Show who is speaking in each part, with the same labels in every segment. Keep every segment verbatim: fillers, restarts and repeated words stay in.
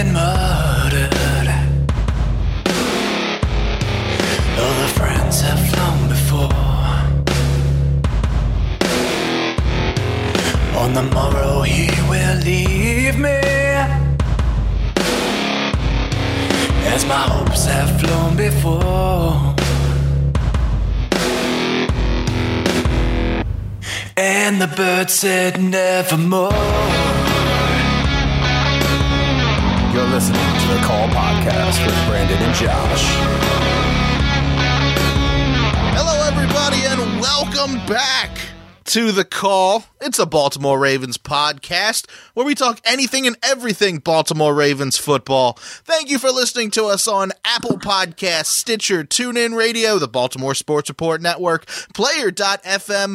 Speaker 1: been murdered. All the friends have flown before. On the morrow he will leave me, as my hopes have flown before. And the bird said nevermore.
Speaker 2: You're listening to the Call Podcast with Brandon and Josh.
Speaker 3: Hello, everybody, and welcome back to The Call. It's a Baltimore Ravens podcast where we talk anything and everything Baltimore Ravens football. Thank you for listening to us on Apple Podcasts, Stitcher, TuneIn Radio, the Baltimore Sports Report Network, Player dot f m,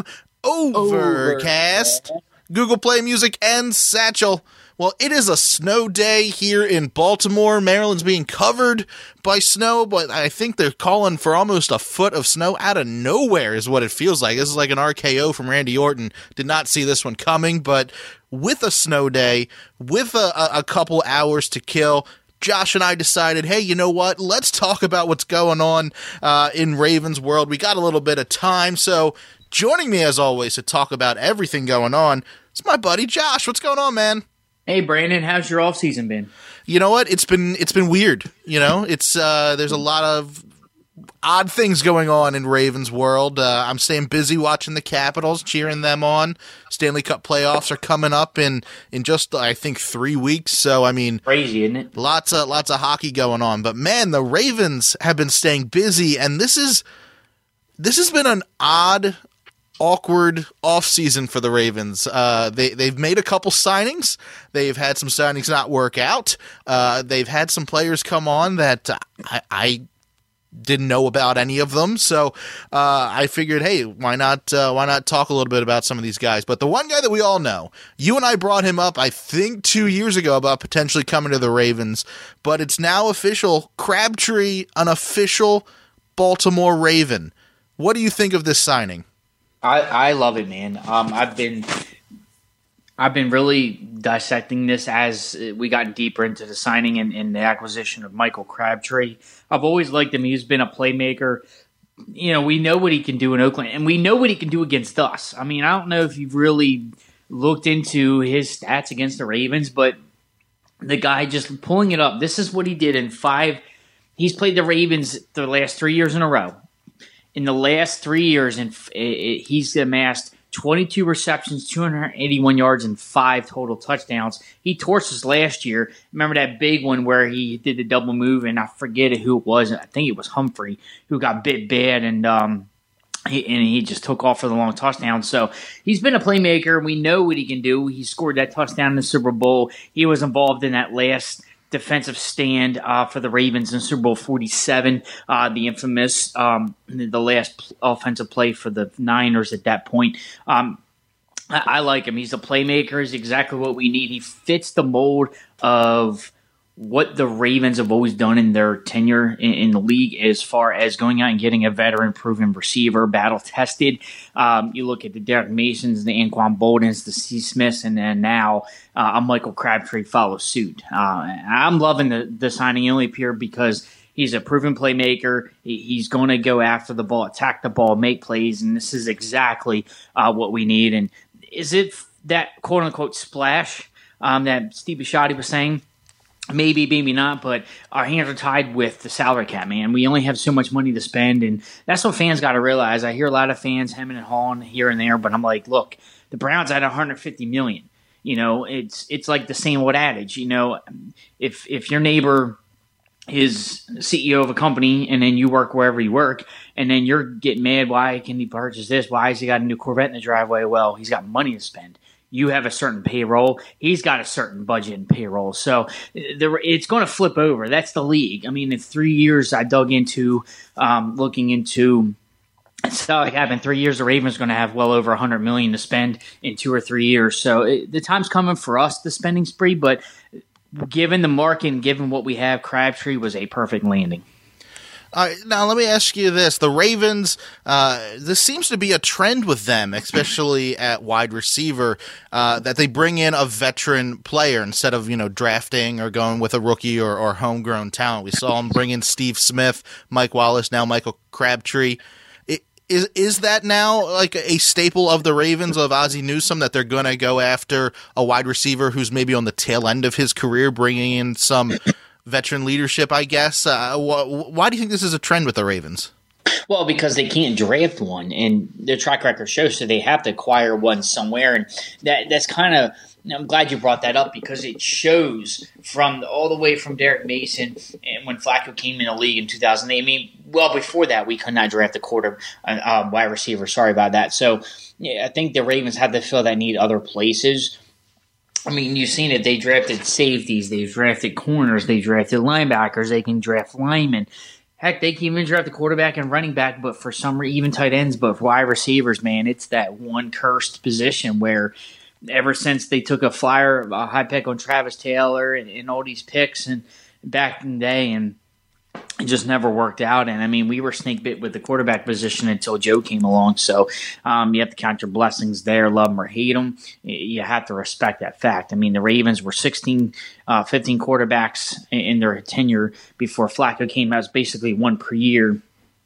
Speaker 3: Overcast, Google Play Music, and Satchel. Well, it is a snow day here in Baltimore. Maryland's being covered by snow, but I think they're calling for almost a foot of snow out of nowhere is what it feels like. This is like an R K O from Randy Orton. Did not see this one coming, but with a snow day, with a, a, a couple hours to kill, Josh and I decided, hey, you know what? Let's talk about what's going on uh, in Ravens world. We got a little bit of time, so joining me, as always, to talk about everything going on is my buddy Josh. What's going on, man?
Speaker 4: Hey, Brandon, how's your off season been?
Speaker 3: You know what? It's been it's been weird. You know, it's uh, there's a lot of odd things going on in Ravens world. Uh, I'm staying busy watching the Capitals, cheering them on. Stanley Cup playoffs are coming up in in just I think three weeks. So I mean,
Speaker 4: crazy, isn't it?
Speaker 3: Lots of lots of hockey going on. But man, the Ravens have been staying busy, and this is this has been an odd, awkward offseason for the Ravens. Uh, they, they've made a couple signings. They've had some signings not work out. Uh, they've had some players come on that I, I didn't know about any of them. So uh, I figured, hey, why not uh, why not talk a little bit about some of these guys? But the one guy that we all know, you and I brought him up, I think, two years ago about potentially coming to the Ravens. But it's now official. Crabtree, an official Baltimore Raven. What do you think of this signing?
Speaker 4: I, I love it, man. Um, I've been I've been really dissecting this as we got deeper into the signing and, and the acquisition of Michael Crabtree. I've always liked him. He's been a playmaker. You know, we know what he can do in Oakland, and we know what he can do against us. I mean, I don't know if you've really looked into his stats against the Ravens, but the guy just pulling it up. This is what he did in five. He's played the Ravens the last three years in a row. In the last three years, and he's amassed twenty-two receptions, two hundred eighty-one yards, and five total touchdowns. He torched us last year. Remember that big one where he did the double move, and I forget who it was. I think it was Humphrey who got bit bad, and um, he, and he just took off for the long touchdown. So he's been a playmaker. We know what he can do. He scored that touchdown in the Super Bowl. He was involved in that last defensive stand uh, for the Ravens in Super Bowl forty-seven, uh, the infamous, um, the last offensive play for the Niners at that point. Um, I, I like him. He's a playmaker. He's exactly what we need. He fits the mold of what the Ravens have always done in their tenure in, in the league as far as going out and getting a veteran-proven receiver, battle-tested. Um, you look at the Derek Masons, the Anquan Boldens, the C. Smiths, and then now uh, a Michael Crabtree follows suit. Uh, I'm loving the, the signing only pure because he's a proven playmaker. He, he's going to go after the ball, attack the ball, make plays, and this is exactly uh, what we need. And is it that quote-unquote splash um, that Steve Bisciotti was saying? Maybe, maybe not, but our hands are tied with the salary cap, man. We only have so much money to spend, and that's what fans got to realize. I hear a lot of fans hemming and hawing here and there, but I'm like, look, the Browns at one hundred fifty million dollars. You know, it's it's like the same old adage. You know, if if your neighbor is C E O of a company and then you work wherever you work, and then you're getting mad, why can he purchase this? Why has he got a new Corvette in the driveway? Well, he's got money to spend. You have a certain payroll. He's got a certain budget and payroll. So there, it's going to flip over. That's the league. I mean, in three years I dug into um, looking into it's not like in three years the Ravens are going to have well over one hundred million dollars to spend in two or three years. So it, the time's coming for us, the spending spree. But given the market and given what we have, Crabtree was a perfect landing.
Speaker 3: All right, now let me ask you this: the Ravens, uh, this seems to be a trend with them, especially at wide receiver, uh, that they bring in a veteran player instead of you know drafting or going with a rookie or, or homegrown talent. We saw them bring in Steve Smith, Mike Wallace, now Michael Crabtree. It, is is that now like a staple of the Ravens of Ozzie Newsome that they're going to go after a wide receiver who's maybe on the tail end of his career, bringing in some veteran leadership, I guess. Uh, wh- why do you think this is a trend with the Ravens?
Speaker 4: Well, because they can't draft one, and their track record shows, so they have to acquire one somewhere. And that that's kind of – I'm glad you brought that up because it shows from all the way from Derek Mason and when Flacco came in the league in two thousand eight. I mean, well, before that, we could not draft a quarter uh, uh, wide receiver. Sorry about that. So yeah, I think the Ravens had to fill that need other places. I mean, you've seen it. They drafted safeties. They drafted corners. They drafted linebackers. They can draft linemen. Heck, they can even draft a quarterback and running back, but for some reason, even tight ends. But for wide receivers, man, it's that one cursed position where ever since they took a flyer, a high pick on Travis Taylor and, and all these picks and back in the day, and it just never worked out. And, I mean, we were snake bit with the quarterback position until Joe came along. So um, you have to count your blessings there, love them or hate them. You have to respect that fact. I mean, the Ravens were sixteen, uh, fifteen quarterbacks in their tenure before Flacco came out. It was basically one per year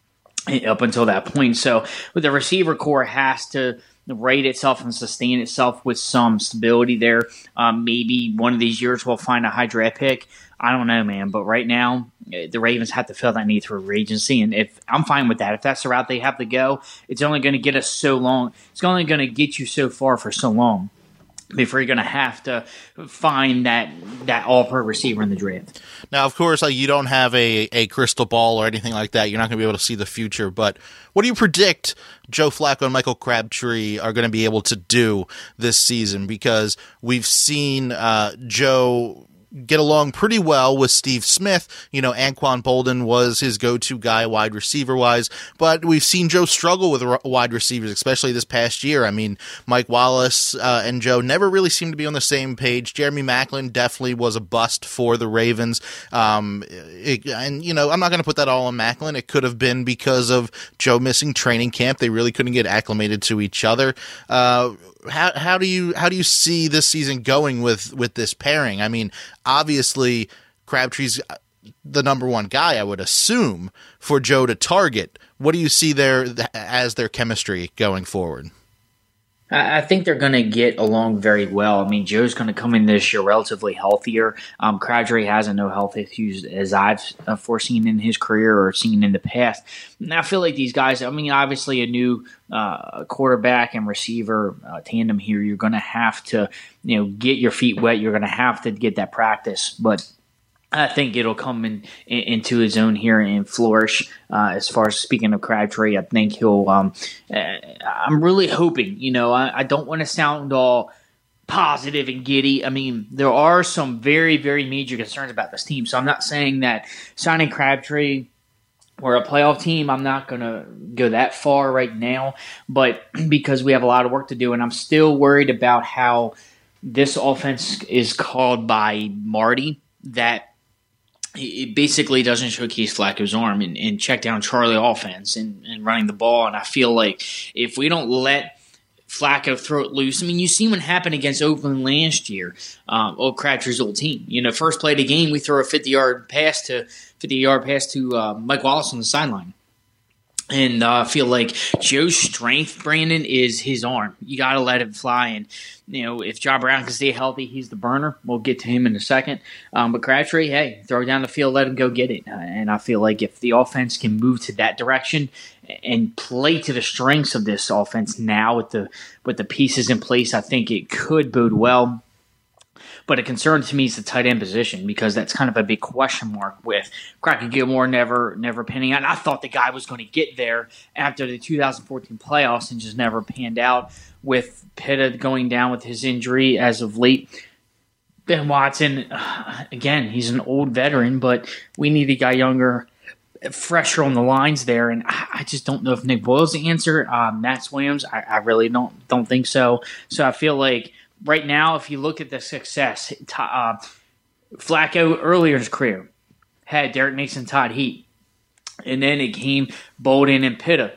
Speaker 4: up until that point. So with the receiver core has to rate itself and sustain itself with some stability there. Um, maybe one of these years we'll find a high draft pick. I don't know, man. But right now, the Ravens have to fill that need through agency, and if I'm fine with that. If that's the route they have to go, it's only going to get us so long. It's only going to get you so far for so long before you're going to have to find that that all-pro receiver in the draft.
Speaker 3: Now, of course, like, you don't have a, a crystal ball or anything like that. You're not going to be able to see the future. But what do you predict Joe Flacco and Michael Crabtree are going to be able to do this season? Because we've seen uh, Joe get along pretty well with Steve Smith. You know, Anquan Boldin was his go-to guy wide receiver-wise, but we've seen Joe struggle with wide receivers, especially this past year. I mean, Mike Wallace uh, and Joe never really seemed to be on the same page. Jeremy Maclin definitely was a bust for the Ravens. Um, it, and, you know, I'm not going to put that all on Maclin. It could have been because of Joe missing training camp. They really couldn't get acclimated to each other. Uh, How how do you how do you see this season going with, with this pairing? I mean, obviously Crabtree's the number one guy, I would assume, for Joe to target. What do you see there as their chemistry going forward?
Speaker 4: I think they're going to get along very well. I mean, Joe's going to come in this year relatively healthier. Um, Crabtree has no health issues as I've uh, foreseen in his career or seen in the past. And I feel like these guys, I mean, obviously a new uh, quarterback and receiver uh, tandem here, you're going to have to, you know, get your feet wet. You're going to have to get that practice. But I think it'll come in, in into his own here and flourish. Uh, as far as speaking of Crabtree, I think he'll. Um, uh, I'm really hoping. You know, I, I don't want to sound all positive and giddy. I mean, there are some very, very major concerns about this team. So I'm not saying that signing Crabtree, we're a playoff team. I'm not going to go that far right now, but because we have a lot of work to do, and I'm still worried about how this offense is called by Marty. That it basically doesn't showcase Flacco's arm and, and check down Charlie offense and, and running the ball. And I feel like if we don't let Flacco throw it loose, I mean, you see what happened against Oakland last year, um, old Crabtree's old team. You know, first play of the game, we throw a fifty-yard pass to fifty-yard pass to uh, Mike Wallace on the sideline. And uh, I feel like Joe's strength, Brandon, is his arm. You got to let him fly. And, you know, if John Brown can stay healthy, he's the burner. We'll get to him in a second. Um, but Crabtree, hey, throw it down the field, let him go get it. Uh, and I feel like if the offense can move to that direction and play to the strengths of this offense now with the with the pieces in place, I think it could bode well. But a concern to me is the tight end position because that's kind of a big question mark with Crockett Gilmore never never panning out. And I thought the guy was going to get there after the two thousand fourteen playoffs and just never panned out with Pitta going down with his injury as of late. Ben Watson, again, he's an old veteran, but we need a guy younger, fresher on the lines there. And I just don't know if Nick Boyle's the answer. Uh, Max Williams, I, I really don't don't think so. So I feel like right now, if you look at the success, uh, Flacco earlier in his career had Derek Mason, Todd Heap. And then it came Bolden and Pitta.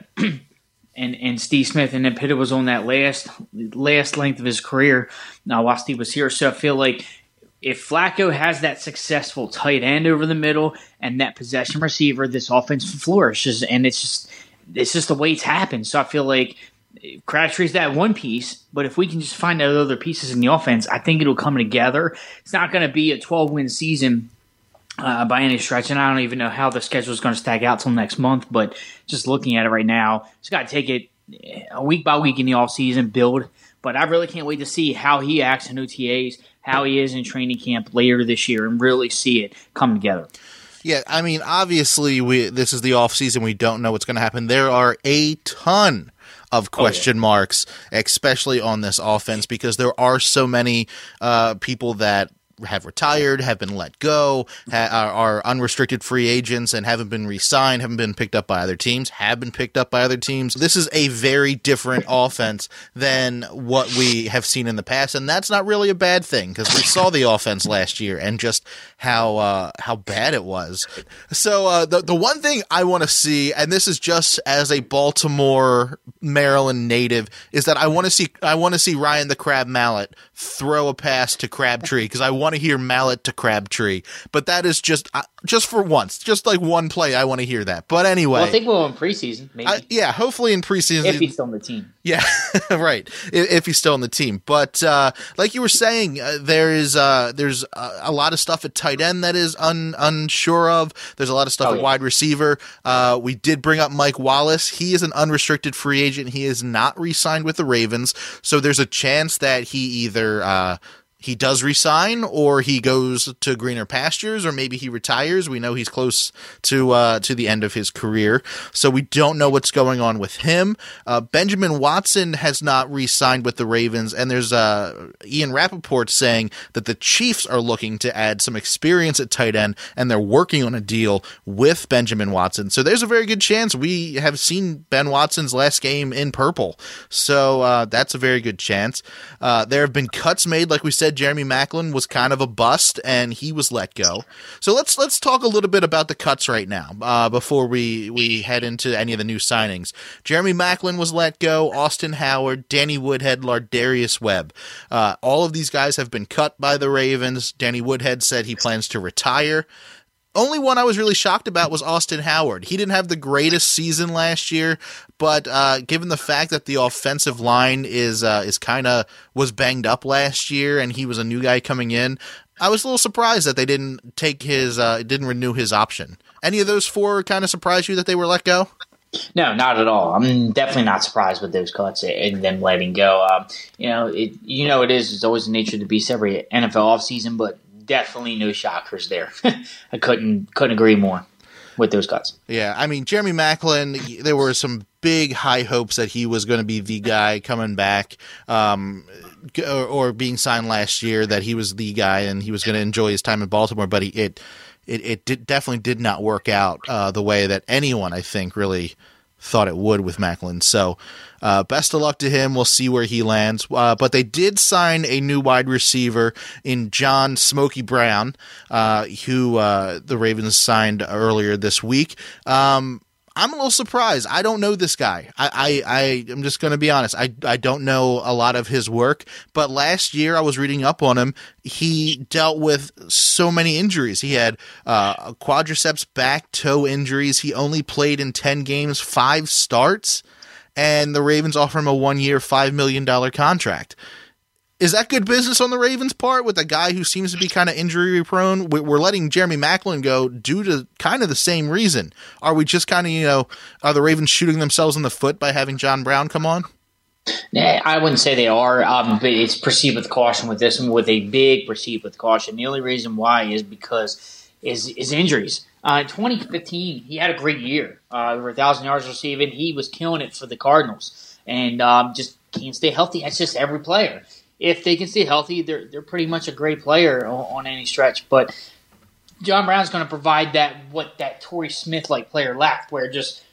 Speaker 4: And and Steve Smith, and then Pitta was on that last last length of his career uh, while Steve was here. So I feel like if Flacco has that successful tight end over the middle and that possession receiver, this offense flourishes, and it's just it's just the way it's happened. So I feel like Crabtree's that one piece, but if we can just find out other pieces in the offense, I think it'll come together. It's not going to be a twelve-win season Uh, by any stretch, and I don't even know how the schedule is going to stack out till next month, but just looking at it right now, just got to take it a week by week in the offseason, build, but I really can't wait to see how he acts in O T As, how he is in training camp later this year, and really see it come together.
Speaker 3: Yeah, I mean, obviously, we this is the offseason. We don't know what's going to happen. There are a ton of question oh, yeah. marks, especially on this offense, because there are so many uh, people that have retired, have been let go, ha- are, are unrestricted free agents and haven't been re-signed, haven't been picked up by other teams, have been picked up by other teams. This is a very different offense than what we have seen in the past, and that's not really a bad thing because we saw the offense last year and just how uh, how bad it was. So uh, the the one thing I want to see, and this is just as a Baltimore, Maryland native, is that I want to see I want to see Ryan the Crab Mallett throw a pass to Crabtree because I want to hear Mallett to Crabtree, but that is just uh, just for once, just like one play. I want to hear that. But anyway,
Speaker 4: well, I think we'll in preseason, maybe.
Speaker 3: I, yeah, hopefully in preseason
Speaker 4: if he's still on the team.
Speaker 3: Yeah, right. If, if he's still on the team, but uh, like you were saying, uh, there is uh, there's a, a lot of stuff at tight end that is un, unsure of. There's a lot of stuff oh, at yeah. wide receiver. Uh, we did bring up Mike Wallace. He is an unrestricted free agent. He is not re-signed with the Ravens, so there's a chance that he either uh, he does resign or he goes to greener pastures, or maybe he retires. We know he's close to uh, to the end of his career, so we don't know what's going on with him. Uh, Benjamin Watson has not re-signed with the Ravens, and there's uh, Ian Rappaport saying that the Chiefs are looking to add some experience at tight end, and they're working on a deal with Benjamin Watson. So there's a very good chance we have seen Ben Watson's last game in purple. So uh, that's a very good chance. Uh, there have been cuts made, like we said. Jeremy Maclin was kind of a bust, and he was let go. So let's let's talk a little bit about the cuts right now uh, before we, we head into any of the new signings. Jeremy Maclin was let go. Austin Howard, Danny Woodhead, Lardarius Webb. Uh, all of these guys have been cut by the Ravens. Danny Woodhead said he plans to retire. Only one I was really shocked about was Austin Howard. He didn't have the greatest season last year, but uh, given the fact that the offensive line is uh, is kind of was banged up last year, and he was a new guy coming in, I was a little surprised that they didn't take his uh, didn't renew his option. Any of those four kind of surprised you that they were let go?
Speaker 4: No, not at all. I'm definitely not surprised with those cuts and them letting go. Um, you know, it, you know, it is. It's always the nature of the beast every N F L offseason, but definitely no shockers there. I couldn't couldn't agree more with those cuts.
Speaker 3: Yeah, I mean, Jeremy Maclin, there were some big high hopes that he was going to be the guy coming back um, or, or being signed last year, that he was the guy and he was going to enjoy his time in Baltimore, but he, it it, it did, definitely did not work out uh, the way that anyone, I think, really thought it would with Maclin. So uh, best of luck to him. We'll see where he lands. Uh, but they did sign a new wide receiver in John Smokey Brown, uh, who uh, the Ravens signed earlier this week. Um, I'm a little surprised. I don't know this guy. I, I, I am just going to be honest. I, I don't know a lot of his work, but last year I was reading up on him. He dealt with so many injuries. He had uh, quadriceps, back, toe injuries. He only played in ten games, five starts, and the Ravens offer him a one-year, five million dollars contract. Is that good business on the Ravens' part with a guy who seems to be kind of injury-prone? We're letting Jeremy Maclin go due to kind of the same reason. Are we just kind of, you know, are the Ravens shooting themselves in the foot by having John Brown come on?
Speaker 4: Nah, I wouldn't say they are, um, but it's proceed with caution with this one, with a big proceed with caution. The only reason why is because is, is injuries. Uh, in twenty fifteen, he had a great year. Uh, over one thousand yards receiving. He was killing it for the Cardinals and um, just can't stay healthy. That's just every player. If they can stay healthy, they're they're pretty much a great player on, on any stretch. But John Brown's going to provide that what that Torrey Smith like player lacked, where just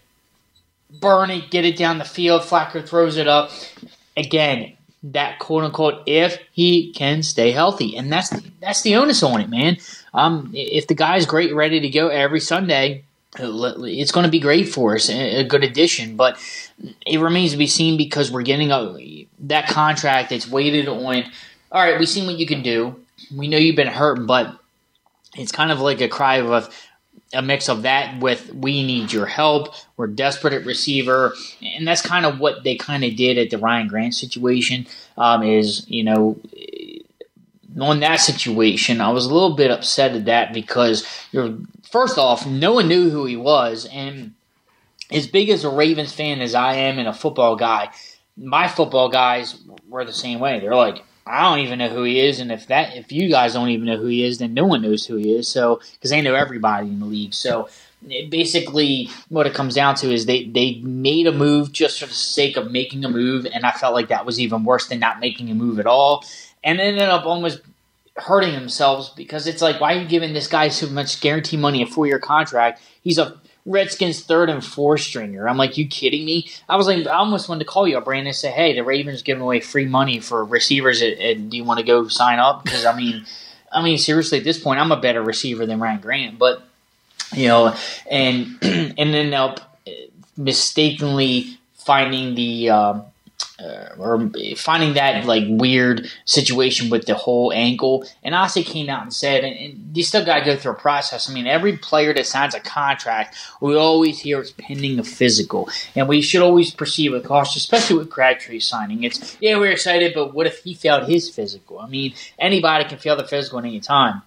Speaker 4: burn it, get it down the field. Flacco throws it up. Again, that quote unquote if he can stay healthy, and that's that's the onus on it, man. Um, if the guy's great, ready to go every Sunday, it's going to be great for us, a good addition. But it remains to be seen because we're getting a, that contract that's weighted on, all right, we've seen what you can do. We know you've been hurt, but it's kind of like a cry of a, a mix of that with we need your help. We're desperate at receiver. And that's kind of what they kind of did at the Ryan Grant situation um, is, you know, on that situation, I was a little bit upset at that because you're first off, no one knew who he was, and as big as a Ravens fan as I am and a football guy, my football guys were the same way. They're like, I don't even know who he is, and if that if you guys don't even know who he is, then no one knows who he is. So because they know everybody in the league, so it basically what it comes down to is they they made a move just for the sake of making a move, and I felt like that was even worse than not making a move at all. And ended up almost hurting themselves because it's like, why are you giving this guy so much guarantee money, a four-year contract? He's a Redskins third and fourth stringer. I'm like, you kidding me? I was like, I almost wanted to call you up, Brandon, and say, hey, the Ravens giving away free money for receivers, and do you want to go sign up? Because, I mean, I mean, seriously, at this point, I'm a better receiver than Ryan Grant. But, you know, and and end up mistakenly finding the um, – Uh, or finding that like weird situation with the whole ankle, and Asa came out and said, and, and you still got to go through a process. I mean, every player that signs a contract, we always hear it's pending a physical, and we should always proceed with caution, especially with Crabtree signing. It's yeah, we're excited, but what if he failed his physical? I mean, anybody can fail the physical at any time.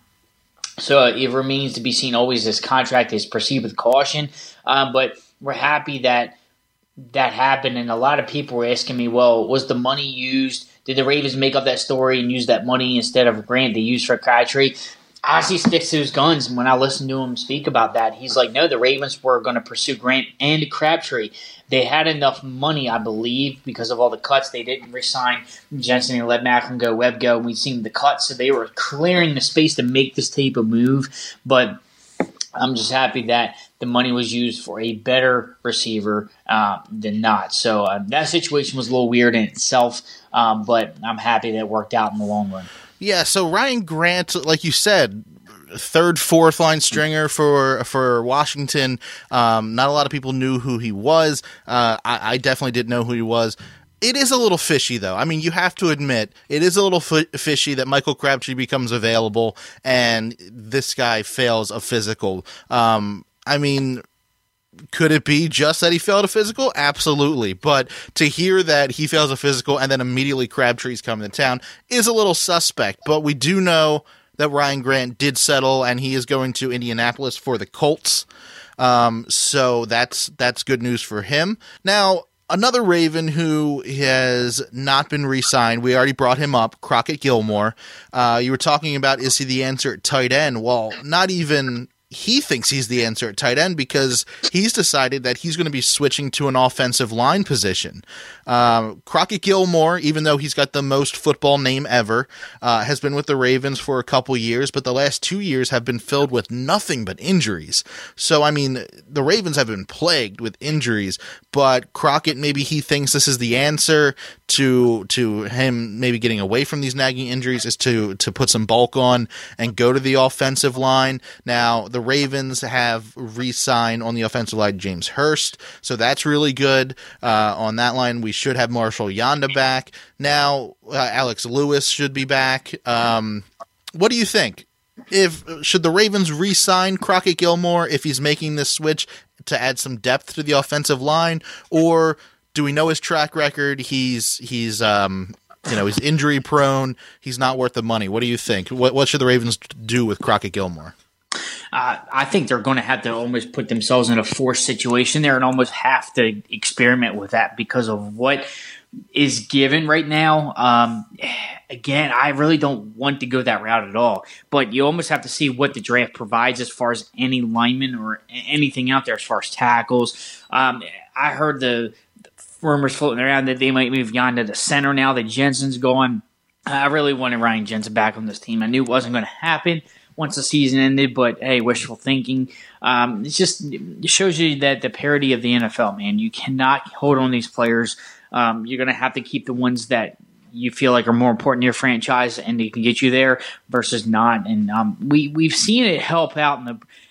Speaker 4: So uh, it remains to be seen. Always, this contract is proceed with caution, um, but we're happy that. that happened, and a lot of people were asking me, well, was the money used? Did the Ravens make up that story and use that money instead of Grant they used for Crabtree? Ozzie sticks to his guns, and when I listened to him speak about that, he's like, no, the Ravens were going to pursue Grant and Crabtree. They had enough money, I believe, because of all the cuts. They didn't re-sign Jensen and let Macklin go, Webb go, and we'd seen the cuts, so they were clearing the space to make this type of move, but I'm just happy that the money was used for a better receiver uh, than not. So uh, that situation was a little weird in itself, um, but I'm happy that it worked out in the long run.
Speaker 3: Yeah, so Ryan Grant, like you said, third, fourth line stringer for for Washington. Um, not a lot of people knew who he was. Uh, I, I definitely didn't know who he was. It is a little fishy, though. I mean, you have to admit, it is a little f- fishy that Michael Crabtree becomes available and this guy fails a physical. Um, I mean, could it be just that he failed a physical? Absolutely. But to hear that he fails a physical and then immediately Crabtree's coming to town is a little suspect. But we do know that Ryan Grant did settle and he is going to Indianapolis for the Colts. Um, so that's that's good news for him. Now, another Raven who has not been re-signed, we already brought him up, Crockett Gilmore. Uh, you were talking about, is he the answer at tight end? Well, not even he thinks he's the answer at tight end because he's decided that he's going to be switching to an offensive line position. Um, Crockett Gilmore, even though he's got the most football name ever, uh, has been with the Ravens for a couple years, but the last two years have been filled with nothing but injuries. So, I mean, the Ravens have been plagued with injuries, but Crockett, maybe he thinks this is the answer to to him maybe getting away from these nagging injuries is to, to put some bulk on and go to the offensive line. Now, the Ravens have re-signed on the offensive line James Hurst, so that's really good. Uh, on that line, we should have Marshall Yanda back. Now, uh, Alex Lewis should be back. Um, what do you think? If should the Ravens re-sign Crockett Gilmore if he's making this switch to add some depth to the offensive line, or do we know his track record? He's he's um, you know he's injury prone. He's not worth the money. What do you think? What what should the Ravens do with Crockett Gilmore?
Speaker 4: Uh, I think they're going to have to almost put themselves in a forced situation there and almost have to experiment with that because of what is given right now. Um, again, I really don't want to go that route at all, but you almost have to see what the draft provides as far as any linemen or anything out there as far as tackles. Um, I heard the, the rumors floating around that they might move Yanda to center now that Jensen's gone. I really wanted Ryan Jensen back on this team. I knew it wasn't going to happen once the season ended, but hey, wishful thinking. Um, it's just it shows you that the parity of the N F L, man. You cannot hold on these players. Um, you're going to have to keep the ones that you feel like are more important to your franchise and they can get you there versus not. And um, we we've seen it help out in the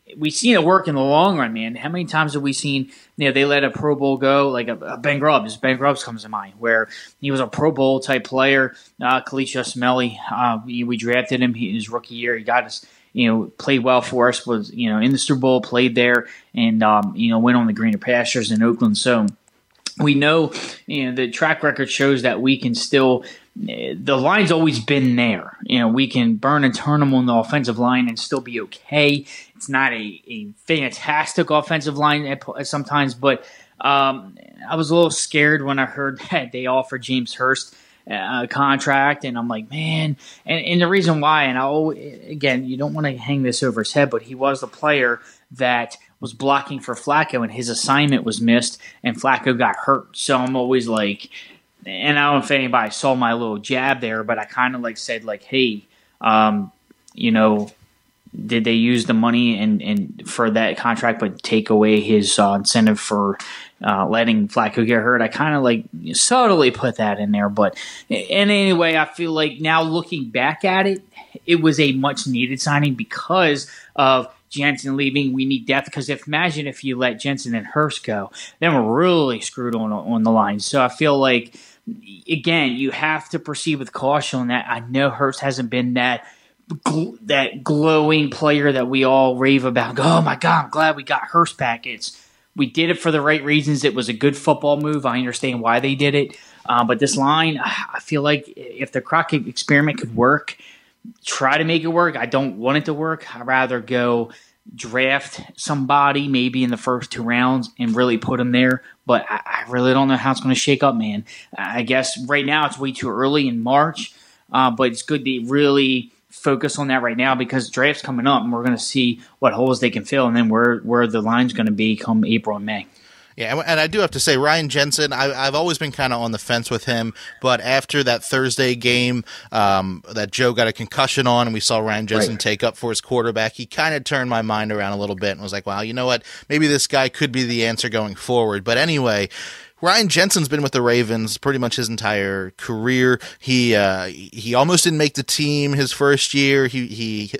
Speaker 4: we've seen it work in the long run, man. How many times have we seen, you know, they let a Pro Bowl go, like a, a Ben Grubbs. Ben Grubbs comes to mind, where he was a Pro Bowl type player. Uh, Khalid Smelly, uh, we, we drafted him he, his rookie year. He got us, you know, played well for us, was, you know, in the Super Bowl, played there, and, um, you know, went on the greener pastures in Oakland. So we know, you know, the track record shows that we can still – the line's always been there. You know, we can burn and turn them on the offensive line and still be okay. It's not a, a fantastic offensive line at, at sometimes, but um, I was a little scared when I heard that they offered James Hurst a contract, and I'm like, man. And, and the reason why, and I again, you don't want to hang this over his head, but he was the player that was blocking for Flacco, and his assignment was missed, and Flacco got hurt. So I'm always like. And I don't know if anybody saw my little jab there, but I kind of like said like, hey, um, you know, did they use the money and, and for that contract, but take away his uh, incentive for uh, letting Flacco get hurt? I kind of like subtly put that in there. But and anyway, I feel like now looking back at it, it was a much needed signing because of Jensen leaving. We need depth because if imagine if you let Jensen and Hurst go, then we're really screwed on on the line. So I feel like. Again, you have to proceed with caution on that. I know Hurst hasn't been that gl- that glowing player that we all rave about. Oh, my God, I'm glad we got Hurst back. It's, we did it for the right reasons. It was a good football move. I understand why they did it. Uh, but this line, I feel like if the Crockett experiment could work, try to make it work. I don't want it to work. I'd rather go draft somebody maybe in the first two rounds and really put them there. But I, I really don't know how it's going to shake up, man. I guess right now it's way too early in March, uh, but it's good to really focus on that right now because draft's coming up and we're going to see what holes they can fill and then where, where the line's going to be come April and May.
Speaker 3: Yeah, and I do have to say, Ryan Jensen, I, I've always been kind of on the fence with him, but after that Thursday game um, that Joe got a concussion on and we saw Ryan Jensen right. take up for his quarterback, he kind of turned my mind around a little bit and was like, wow, you know what, maybe this guy could be the answer going forward. But anyway, Ryan Jensen's been with the Ravens pretty much his entire career. He uh, he almost didn't make the team his first year. He, he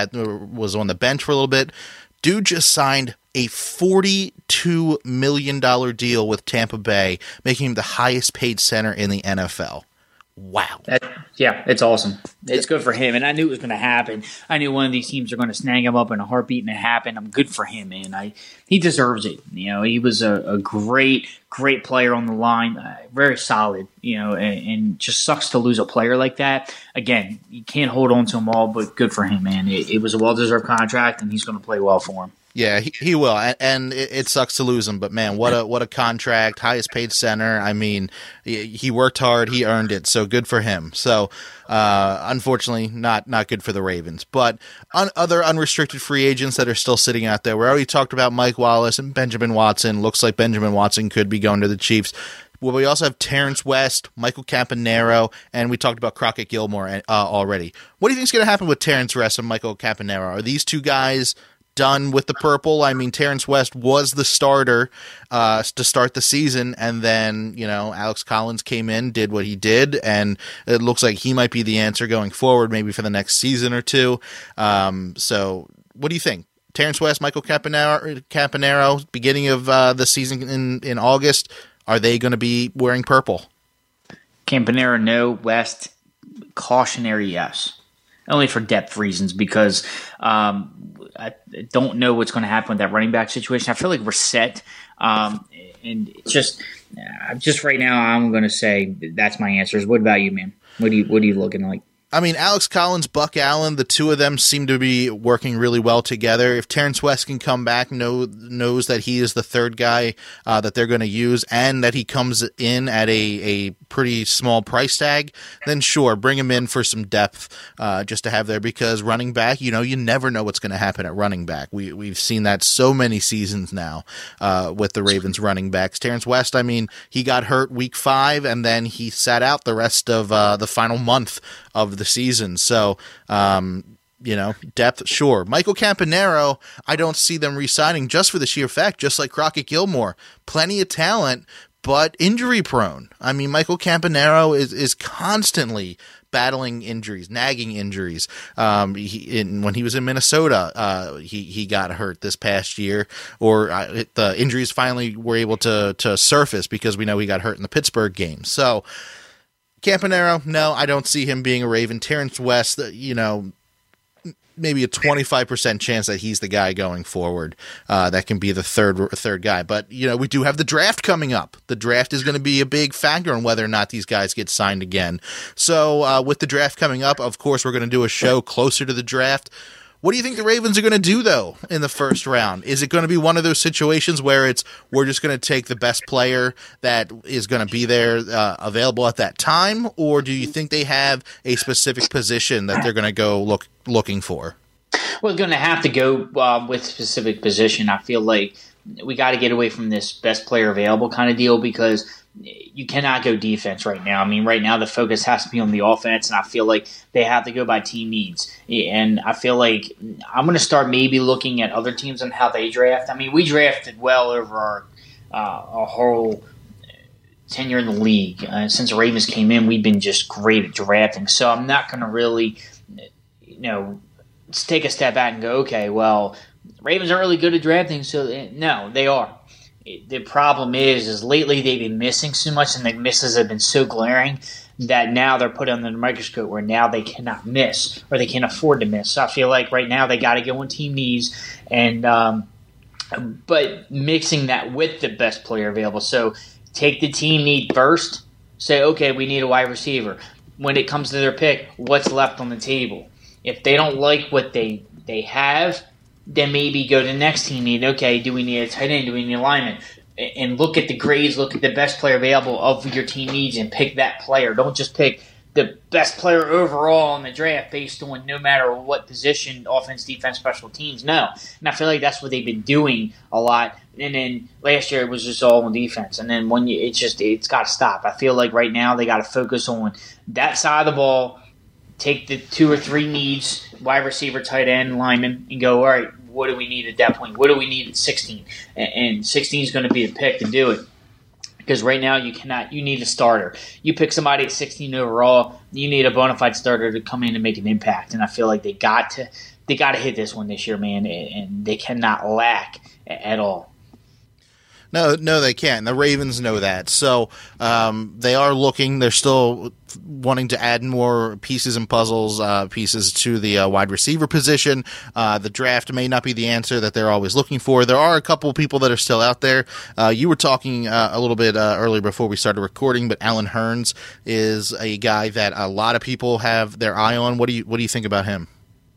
Speaker 3: was on the bench for a little bit. Dude just signed a forty-two million dollars deal with Tampa Bay, making him the highest paid center in the N F L. Wow.
Speaker 4: That, yeah, it's awesome. It's good for him, and I knew it was going to happen. I knew one of these teams are going to snag him up in a heartbeat, and it happened. I'm good for him, man. I he deserves it. You know, he was a, a great, great player on the line, uh, very solid. You know, and, and just sucks to lose a player like that. Again, you can't hold on to them all, but good for him, man. It, it was a well-deserved contract, and he's going to play well for him.
Speaker 3: Yeah, he, he will, and, and it, it sucks to lose him. But man, what a what a contract! Highest paid center. I mean, he, he worked hard, he earned it. So good for him. So uh, unfortunately, not not good for the Ravens. But on other unrestricted free agents that are still sitting out there, we already talked about Mike Wallace and Benjamin Watson. Looks like Benjamin Watson could be going to the Chiefs. Well, we also have Terrence West, Michael Campanaro, and we talked about Crockett Gilmore uh, already. What do you think is going to happen with Terrence West and Michael Campanaro? Are these two guys done with the purple? I mean, Terrence West was the starter uh, to start the season, and then, you know, Alex Collins came in, did what he did, and it looks like he might be the answer going forward, maybe for the next season or two. Um, so what do you think? Terrence West, Michael Campanaro, Campanaro beginning of uh, the season in, in August, are they going to be wearing purple?
Speaker 4: Campanaro, no. West, cautionary, yes. Only for depth reasons, because um, I don't know what's going to happen with that running back situation. I feel like we're set, um, and just uh, just right now, I'm going to say that's my answers. What about you, man? What do you what are you looking like?
Speaker 3: I mean, Alex Collins, Buck Allen, the two of them seem to be working really well together. If Terrence West can come back, know, knows that he is the third guy uh, that they're going to use, and that he comes in at a, a pretty small price tag, then sure, bring him in for some depth uh, just to have there, because running back, you know, you never know what's going to happen at running back. We, we've seen that so many seasons now uh, with the Ravens running backs. Terrence West, I mean, he got hurt week five, and then he sat out the rest of uh, the final month of the season. So, um, you know, depth, sure. Michael Campanaro, I don't see them re-signing just for the sheer fact, just like Crockett Gilmore. Plenty of talent, but injury prone. I mean, Michael Campanaro is, is constantly battling injuries, nagging injuries. Um, he, in, when he was in Minnesota, uh, he he got hurt this past year, or uh, it, the injuries finally were able to to surface because we know he got hurt in the Pittsburgh game. So Campanaro, no, I don't see him being a Raven. Terrence West, you know, maybe a twenty-five percent chance that he's the guy going forward. Uh, that can be the third third guy. But, you know, we do have the draft coming up. The draft is going to be a big factor in whether or not these guys get signed again. So uh, with the draft coming up, of course, we're going to do a show closer to the draft. What do you think the Ravens are going to do, though, in the first round? Is it going to be one of those situations where it's we're just going to take the best player that is going to be there uh, available at that time, or do you think they have a specific position that they're going to go look looking for?
Speaker 4: We're going to have to go uh, with specific position. I feel like we got to get away from this best player available kind of deal because you cannot go defense right now. I mean, right now the focus has to be on the offense, and I feel like they have to go by team needs. And I feel like I'm going to start maybe looking at other teams and how they draft. I mean, we drafted well over our, uh, our whole tenure in the league. Uh, since the Ravens came in, we've been just great at drafting. So I'm not going to really, you know, take a step back and go, okay, well, Ravens aren't really good at drafting. So no, they are. The problem is, is lately they've been missing so much, and the misses have been so glaring that now they're put under the microscope where now they cannot miss or they can't afford to miss. So I feel like right now they got to go on team needs, and um, but mixing that with the best player available. So take the team need first. Say, okay, we need a wide receiver. When it comes to their pick, what's left on the table? If they don't like what they they have, then maybe go to the next team need. Okay, do we need a tight end? Do we need a lineman? And look at the grades, look at the best player available of your team needs and pick that player. Don't just pick the best player overall in the draft based on no matter what position, offense, defense, special teams. No. And I feel like that's what they've been doing a lot. And then last year it was just all on defense. And then when you, it's just, it's got to stop. I feel like right now they got to focus on that side of the ball, take the two or three needs, wide receiver, tight end, lineman, and go, all right, what do we need at that point? What do we need at sixteen? And sixteen is going to be the pick to do it. Because right now you cannot, you need a starter. You pick somebody at sixteen overall, you need a bona fide starter to come in and make an impact. And I feel like they got to, they got to hit this one this year, man, and they cannot lack at all.
Speaker 3: No, no, they can't. The Ravens know that. So um, they are looking. They're still wanting to add more pieces and puzzles, uh, pieces to the uh, wide receiver position. Uh, the draft may not be the answer that they're always looking for. There are a couple of people that are still out there. Uh, you were talking uh, a little bit uh, earlier before we started recording, but Allen Hurns is a guy that a lot of people have their eye on. What do you What do you think about him?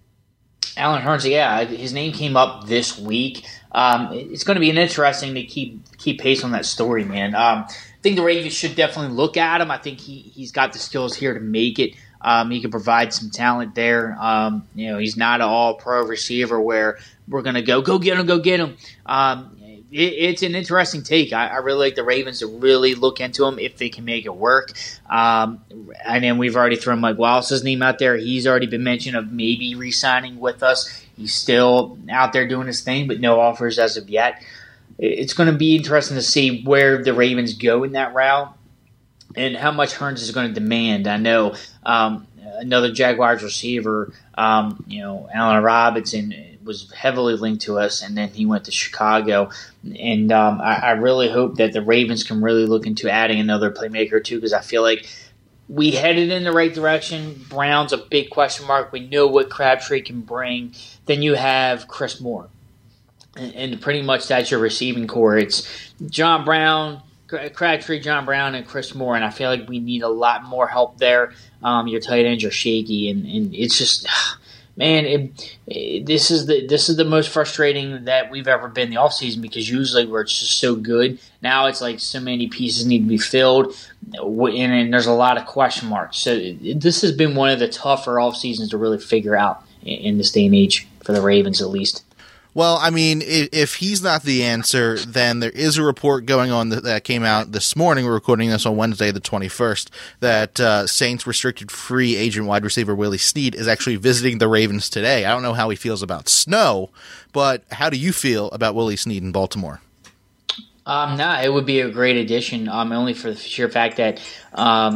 Speaker 4: Allen Hurns, yeah, his name came up this week. Um, it's going to be an interesting to keep keep pace on that story, man. Um, I think the Ravens should definitely look at him. I think he he's got the skills here to make it. Um, he can provide some talent there. Um, you know, he's not an all-pro receiver where we're going to go go get him, go get him. Um, it, it's an interesting take. I, I really like the Ravens to really look into him if they can make it work. Um, and then we've already thrown Mike Wallace's name out there. He's already been mentioned of maybe re-signing with us. He's still out there doing his thing, but no offers as of yet. It's going to be interesting to see where the Ravens go in that route and how much Hurns is going to demand. I know um, another Jaguars receiver, um, you know, Allen Robinson, was heavily linked to us, and then he went to Chicago. And um, I, I really hope that the Ravens can really look into adding another playmaker or two, because I feel like we headed in the right direction. Brown's a big question mark. We know what Crabtree can bring. Then you have Chris Moore. And, and pretty much that's your receiving core. It's John Brown, Crabtree, John Brown, and Chris Moore. And I feel like we need a lot more help there. Um, your tight ends are shaky, and, and it's just, man, it, it, this is the this is the most frustrating that we've ever been in the offseason, because usually we're just so good. Now it's like so many pieces need to be filled, and, and there's a lot of question marks. So it, this has been one of the tougher off seasons to really figure out in, in this day and age for the Ravens, at least.
Speaker 3: Well, I mean, if, if he's not the answer, then there is a report going on that, that came out this morning. We're recording this on Wednesday, the twenty-first, that uh, Saints restricted free agent wide receiver Willie Snead is actually visiting the Ravens today. I don't know how he feels about snow, but how do you feel about Willie Snead in Baltimore?
Speaker 4: Um, no, it would be a great addition, um, only for the sheer fact that um,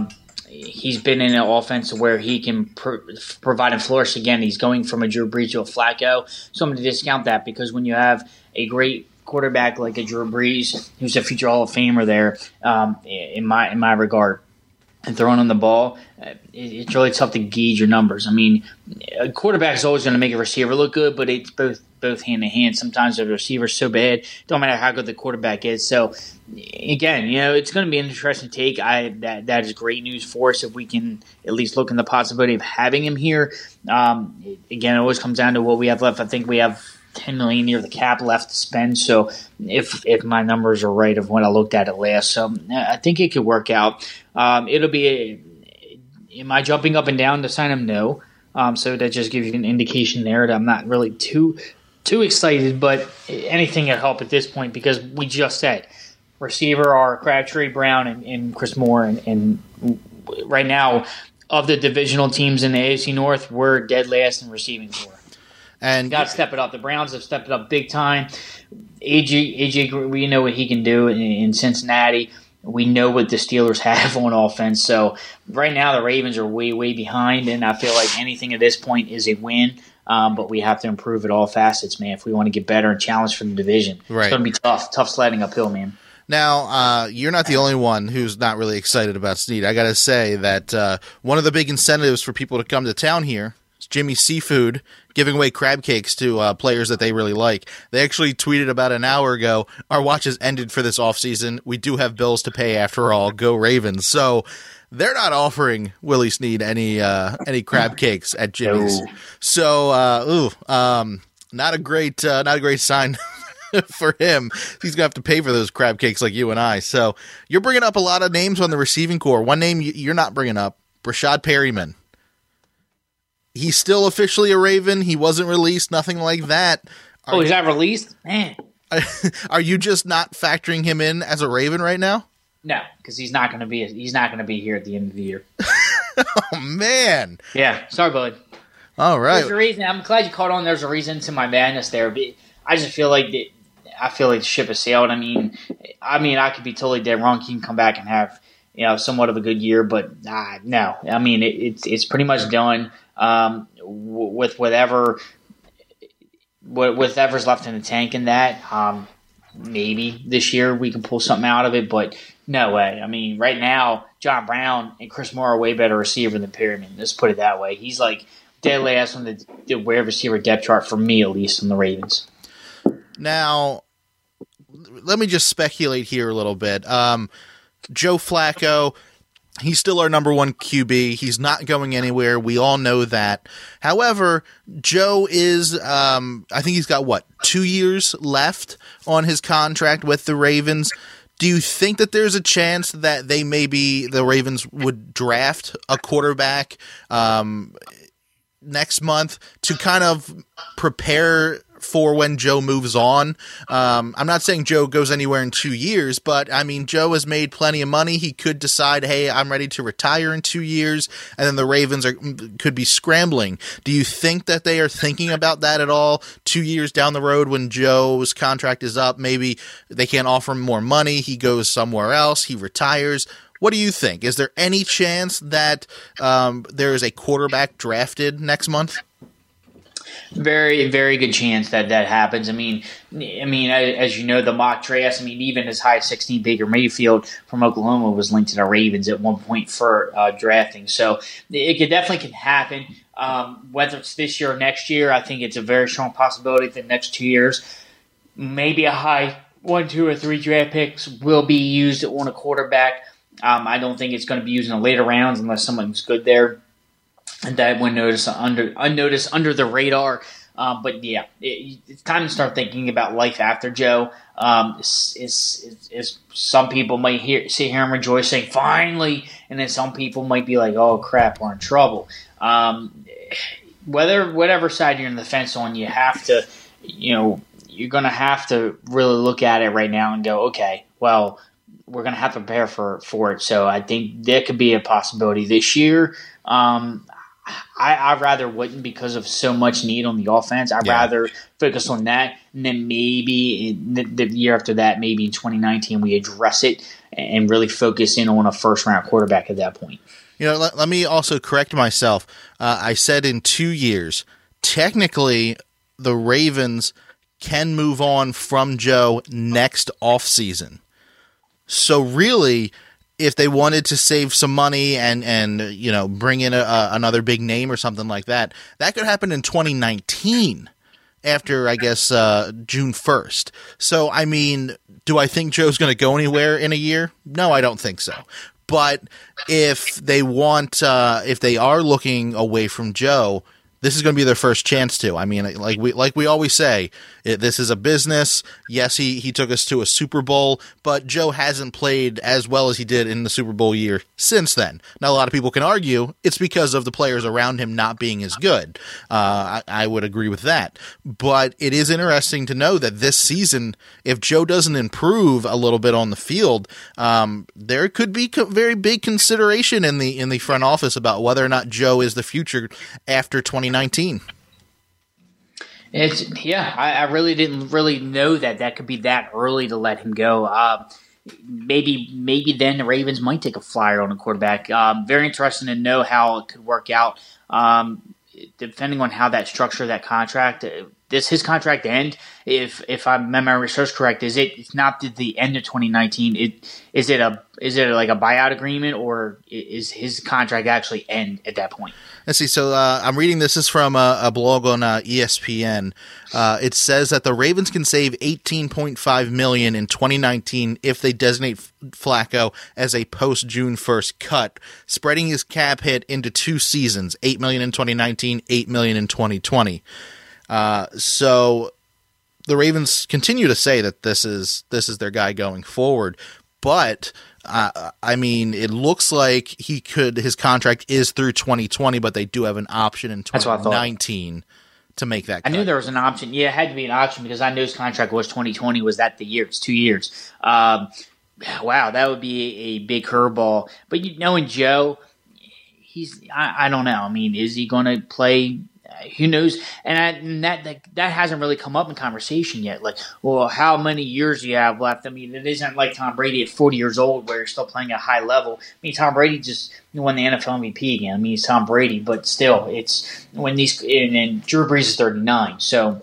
Speaker 4: he's been in an offense where he can pr- provide and flourish again. He's going from a Drew Brees to a Flacco, so I'm going to discount that because when you have a great quarterback like a Drew Brees, who's a future Hall of Famer there, um, in my in my regard, and throwing on the ball, it's really tough to gauge your numbers. I mean, a quarterback is always going to make a receiver look good, but it's both both hand in hand. Sometimes the receiver's so bad, don't matter how good the quarterback is. So, again, you know, it's going to be an interesting take. I that that is great news for us if we can at least look in the possibility of having him here. Um, again, it always comes down to what we have left. I think we have ten million near the cap left to spend. So, if if my numbers are right of when I looked at it last, so I think it could work out. Um, it'll be a, am I jumping up and down to sign him? No. Um, so that just gives you an indication there that I'm not really too too excited, but anything will help at this point because we just said receiver are Crabtree, Brown, and, and Chris Moore, and, and right now of the divisional teams in the A F C North, we're dead last in receiving core.
Speaker 3: And
Speaker 4: got to step it up. The Browns have stepped it up big time. A J, A J, we know what he can do in, in Cincinnati. We know what the Steelers have on offense. So right now the Ravens are way, way behind, and I feel like anything at this point is a win. Um, but we have to improve at all facets, man, if we want to get better and challenge for the division.
Speaker 3: Right.
Speaker 4: It's going to be tough, tough sledding uphill, man.
Speaker 3: Now, uh, you're not the only one who's not really excited about Snead. I got to say that uh, one of the big incentives for people to come to town here is Jimmy Seafood giving away crab cakes to uh, players that they really like. They actually tweeted about an hour ago, our watch has ended for this offseason. We do have bills to pay after all. Go Ravens. So they're not offering Willie Snead any uh, any crab cakes at Jimmy's.
Speaker 4: No.
Speaker 3: So, uh, ooh, um, not a great uh, not a great sign for him. He's going to have to pay for those crab cakes like you and I. So you're bringing up a lot of names on the receiving core. One name you're not bringing up, Brashad Perryman. He's still officially a Raven. He wasn't released, nothing like that. Are
Speaker 4: oh, he's not released? Man.
Speaker 3: Are you just not factoring him in as a Raven right now?
Speaker 4: No, because he's not going to be. He's not going to be here at the end of the year.
Speaker 3: Oh man.
Speaker 4: Yeah, sorry, bud.
Speaker 3: All right.
Speaker 4: There's a reason. I'm glad you caught on. There's a reason to my madness there. But I just feel like that. I feel like the ship has sailed. I mean, I mean, I could be totally dead wrong. He can come back and have, you know, somewhat of a good year, but uh, no. I mean, it, it's it's pretty much done. Um, w- with whatever, w- whatever's left in the tank in that, um, maybe this year we can pull something out of it, but no way. I mean, right now, John Brown and Chris Moore are way better receiver than Perryman. Let's put it that way. He's like dead last on the, the wide receiver depth chart for me, at least, on the Ravens.
Speaker 3: Now, let me just speculate here a little bit. Um, Joe Flacco, he's still our number one Q B. He's not going anywhere. We all know that. However, Joe is, um, I think he's got, what, two years left on his contract with the Ravens. Do you think that there's a chance that they maybe, the Ravens would draft a quarterback um, next month to kind of prepare for when Joe moves on? Um, I'm not saying Joe goes anywhere in two years, but I mean, Joe has made plenty of money. He could decide, hey, I'm ready to retire in two years, and then the Ravens are could be scrambling. Do you think that they are thinking about that at all? Two years down the road when Joe's contract is up, maybe they can't offer him more money. He goes somewhere else. He retires. What do you think? Is there any chance that um, there is a quarterback drafted next month?
Speaker 4: Very, very good chance that that happens. I mean, I mean, as you know, the mock drafts. I mean, even as high as sixteen, Baker Mayfield from Oklahoma was linked to the Ravens at one point for uh, drafting. So it could definitely can happen. Um, whether it's this year or next year, I think it's a very strong possibility. The next two years, maybe a high one, two, or three draft picks will be used on a quarterback. Um, I don't think it's going to be used in the later rounds unless someone's good there. And that went noticed under unnoticed under the radar, um, but yeah, it, it's time to start thinking about life after Joe. Um, it's, it's, it's, it's, some people might hear sit here and rejoice, saying finally, and then some people might be like, "Oh crap, we're in trouble." Um, whether whatever side you're in the fence on, you have to, you know, you're going to have to really look at it right now and go, okay, well, we're going to have to prepare for for it. So I think there could be a possibility this year. Um, I, I rather wouldn't because of so much need on the offense. I'd yeah. rather focus on that, and then maybe in the, the year after that, maybe in twenty nineteen, we address it and really focus in on a first-round quarterback at that point.
Speaker 3: You know, let, let me also correct myself. Uh, I said in two years. Technically, the Ravens can move on from Joe next offseason. So really, if they wanted to save some money and, and you know, bring in a, a, another big name or something like that, that could happen in twenty nineteen after, I guess, uh, June first. So, I mean, do I think Joe's going to go anywhere in a year? No, I don't think so. But if they want, uh, if they are looking away from Joe, this is going to be their first chance to. I mean, like we like we always say, it, this is a business. Yes, he, he took us to a Super Bowl, but Joe hasn't played as well as he did in the Super Bowl year since then. Now, a lot of people can argue it's because of the players around him not being as good. Uh, I, I would agree with that. But it is interesting to know that this season, if Joe doesn't improve a little bit on the field, um, there could be co- very big consideration in the in the front office about whether or not Joe is the future after twenty nineteen.
Speaker 4: It's yeah, I, I really didn't really know that that could be that early to let him go. Uh, maybe maybe then the Ravens might take a flyer on a quarterback. Um, very interesting to know how it could work out. Um, depending on how that structure that contract. This his contract end. If if I remember my research correct, is it it's not the, the end of twenty nineteen? It is it a is it like a buyout agreement, or is his contract actually end at that point?
Speaker 3: Let's see. So uh, I'm reading this is from a, a blog on uh, E S P N. Uh, it says that the Ravens can save eighteen point five million dollars in twenty nineteen if they designate Flacco as a post June first cut, spreading his cap hit into two seasons: eight million dollars in twenty nineteen, eight million dollars in twenty twenty. Uh, so the Ravens continue to say that this is this is their guy going forward, but uh, I mean, it looks like he could his contract is through twenty twenty, but they do have an option in twenty nineteen to make that cut.
Speaker 4: I knew there was an option. Yeah, it had to be an option because I knew his contract was twenty twenty. Was that the year? It's two years. Um, wow, that would be a big curveball. But you knowing Joe, he's I, I don't know. I mean, is he going to play? Who knows? And, I, and that, that that hasn't really come up in conversation yet. Like, well, how many years do you have left? I mean, it isn't like Tom Brady at forty years old where you're still playing at a high level. I mean, Tom Brady just won the N F L M V P again. I mean, he's Tom Brady, but still, it's when these and, and Drew Brees is thirty-nine. So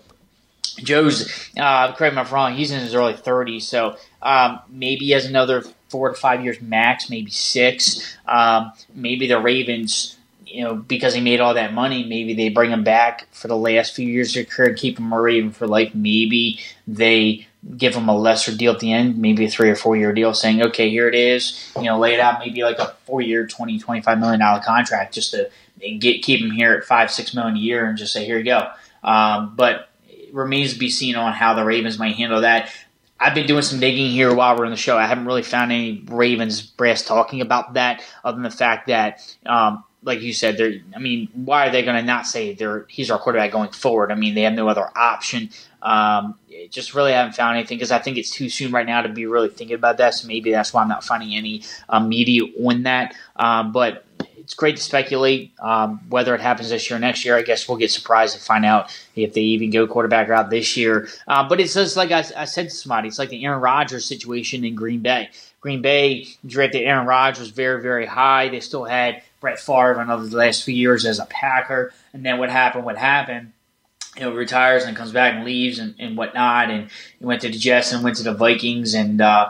Speaker 4: Joe's, uh, correct me if I'm wrong, he's in his early thirties. So um, maybe he has another four to five years max, maybe six. Um, maybe the Ravens, you know, because he made all that money, maybe they bring him back for the last few years of their career, keep him a Raven for life. Maybe they give him a lesser deal at the end, maybe a three or four year deal, saying, okay, here it is. You know, lay it out, maybe like a four year, twenty, twenty-five million dollars contract just to get keep him here at five, six million a year and just say, here you go. Um, but it remains to be seen on how the Ravens might handle that. I've been doing some digging here while we're in the show. I haven't really found any Ravens brass talking about that, other than the fact that, um, like you said, they're, I mean, why are they going to not say they're he's our quarterback going forward? I mean, they have no other option. Um, just really haven't found anything because I think it's too soon right now to be really thinking about that. So maybe that's why I'm not finding any uh, media on that. Um, but it's great to speculate um, whether it happens this year or next year. I guess we'll get surprised and find out if they even go quarterback route this year. Uh, but it's just like I, I said to somebody, it's like the Aaron Rodgers situation in Green Bay. Green Bay drafted Aaron Rodgers very, very high. They still had Brett Favre another the last few years as a Packer. And then what happened, what happened, you know, retires and comes back and leaves and, and whatnot. And he went to the Jets and went to the Vikings. And uh,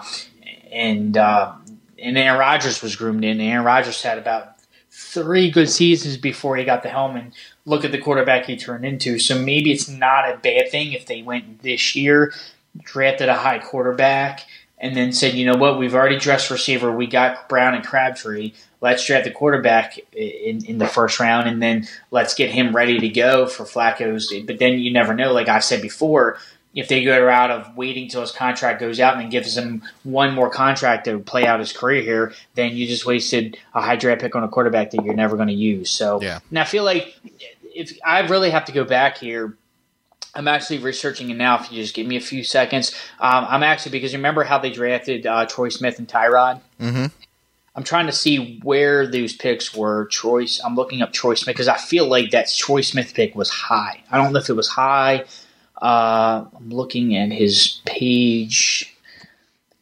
Speaker 4: and uh, and Aaron Rodgers was groomed in. Aaron Rodgers had about three good seasons before he got the helm. And look at the quarterback he turned into. So maybe it's not a bad thing if they went this year, drafted a high quarterback, and then said, you know what, we've already dressed receiver. We got Brown and Crabtree. Let's draft the quarterback in, in the first round, and then let's get him ready to go for Flacco's. But then you never know. Like I've said before, if they go the route of waiting till his contract goes out and then gives him one more contract to play out his career here, then you just wasted a high draft pick on a quarterback that you're never going to use. So
Speaker 3: yeah.
Speaker 4: Now I feel like if I really have to go back here, I'm actually researching it now. If you just give me a few seconds, um, I'm actually because remember how they drafted uh, Troy Smith and Tyrod.
Speaker 3: Mm-hmm. I'm
Speaker 4: trying to see where those picks were. Troy, I'm looking up Troy Smith because I feel like that Troy Smith pick was high. I don't know if it was high. Uh, I'm looking at his page.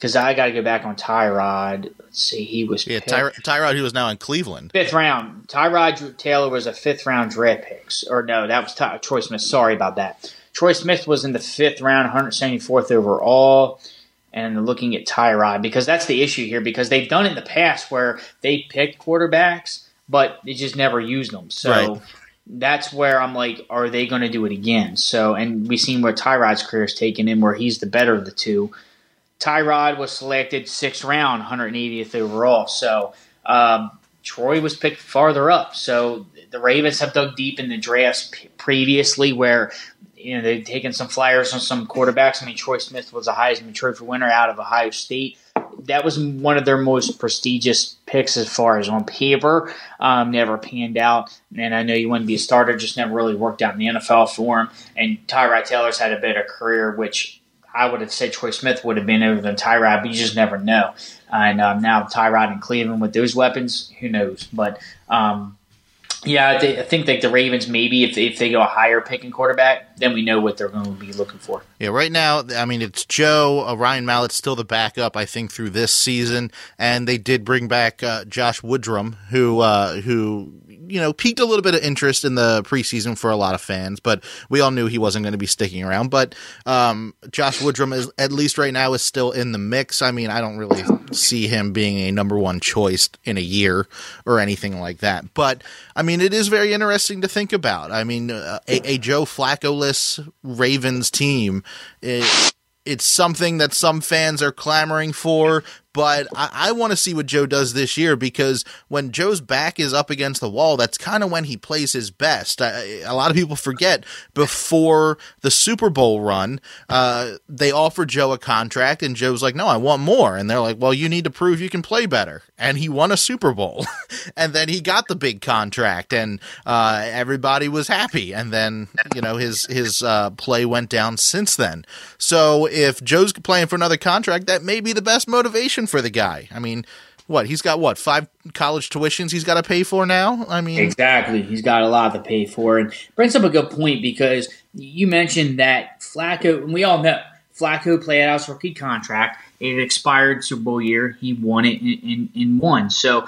Speaker 4: because I got to go back on Tyrod. Let's see, he was
Speaker 3: Yeah,
Speaker 4: picked.
Speaker 3: Ty- Tyrod, who is now in Cleveland.
Speaker 4: Fifth round. Tyrod Taylor was a fifth round draft pick. Or no, that was Ty- Troy Smith. Sorry about that. Troy Smith was in the fifth round, one hundred seventy-fourth overall. And looking at Tyrod, because that's the issue here, because they've done it in the past where they picked quarterbacks, but they just never used them. So
Speaker 3: Right.
Speaker 4: that's where I'm like, are they going to do it again? So, and we've seen where Tyrod's career is taken in, where he's the better of the two. Tyrod was selected sixth round, one hundred eightieth overall. So um, Troy was picked farther up. So the Ravens have dug deep in the drafts p- previously where you know they've taken some flyers on some quarterbacks. I mean, Troy Smith was a Heisman Trophy winner out of Ohio State. That was one of their most prestigious picks as far as on paper. Um, never panned out. And I know you wanted to be a starter, just never really worked out in the N F L for him. And Tyrod Taylor's had a better career, which I would have said Troy Smith would have been over than Tyrod, but you just never know. And um, now Tyrod in Cleveland with those weapons, who knows? But um, yeah, I, th- I think that the Ravens maybe if if they go a higher picking quarterback, then we know what they're going to be looking for.
Speaker 3: Yeah, right now, I mean, it's Joe. Uh, Ryan Mallett's still the backup, I think, through this season, and they did bring back uh, Josh Woodrum, who uh, who you know piqued a little bit of interest in the preseason for a lot of fans, but we all knew he wasn't going to be sticking around. But um, Josh Woodrum is at least right now is still in the mix. I mean, I don't really see him being a number one choice in a year or anything like that. But I mean, it is very interesting to think about. I mean, uh, a, a Joe Flacco-less Ravens team, it, it's something that some fans are clamoring for, but I, I want to see what Joe does this year, because when Joe's back is up against the wall, that's kind of when he plays his best. I, a lot of people forget before the Super Bowl run, uh, they offered Joe a contract, and Joe's like, no, I want more. And they're like, well, you need to prove you can play better. And he won a Super Bowl. And then he got the big contract, and uh, everybody was happy. And then, you know, his, his uh, play went down since then. So if Joe's playing for another contract, that may be the best motivation for the guy. I mean, what, he's got what, five college tuitions he's got to pay for now? I mean,
Speaker 4: exactly. He's got a lot to pay for. And brings up a good point, because you mentioned that Flacco, and we all know Flacco played out his rookie contract. It expired Super Bowl year. He won it in, in, in one. So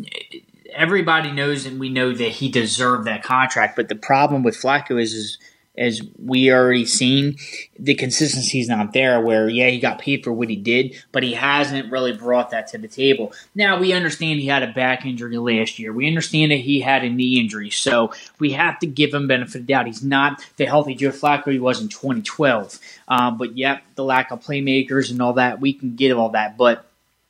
Speaker 4: everybody knows, and we know that he deserved that contract. But the problem with Flacco is, is as we already seen, the consistency is not there where, yeah, he got paid for what he did, but he hasn't really brought that to the table. Now, we understand he had a back injury last year. We understand that he had a knee injury, so we have to give him benefit of the doubt. He's not the healthy Joe Flacco he was in twenty twelve. Um, but, yep, the lack of playmakers and all that, we can get all that. But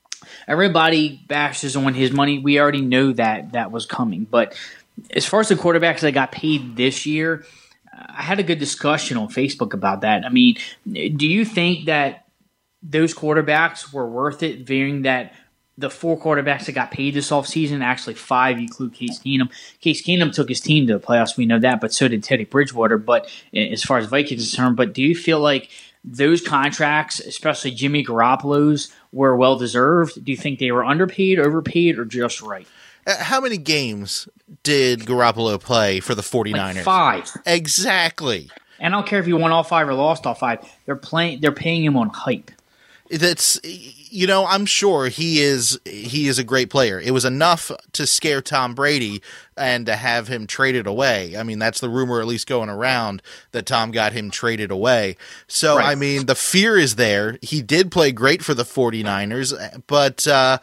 Speaker 4: everybody bashes on his money. We already know that that was coming. But as far as the quarterbacks that got paid this year, I had a good discussion on Facebook about that. I mean, do you think that those quarterbacks were worth it, being that the four quarterbacks that got paid this offseason, actually five, you include Case Keenum. Case Keenum took his team to the playoffs, we know that, but so did Teddy Bridgewater, but as far as Vikings is concerned. But do you feel like those contracts, especially Jimmy Garoppolo's, were well-deserved? Do you think they were underpaid, overpaid, or just right?
Speaker 3: Uh, how many games did Garoppolo play for the 49ers?
Speaker 4: Like five.
Speaker 3: Exactly.
Speaker 4: And I don't care if you won all five or lost all five. They're playing. They're paying him on hype.
Speaker 3: That's, you know, I'm sure he is he is a great player. It was enough to scare Tom Brady and to have him traded away. I mean, that's the rumor at least going around, that Tom got him traded away. So,
Speaker 4: Right.
Speaker 3: I mean, the fear is there. He did play great for the 49ers, but uh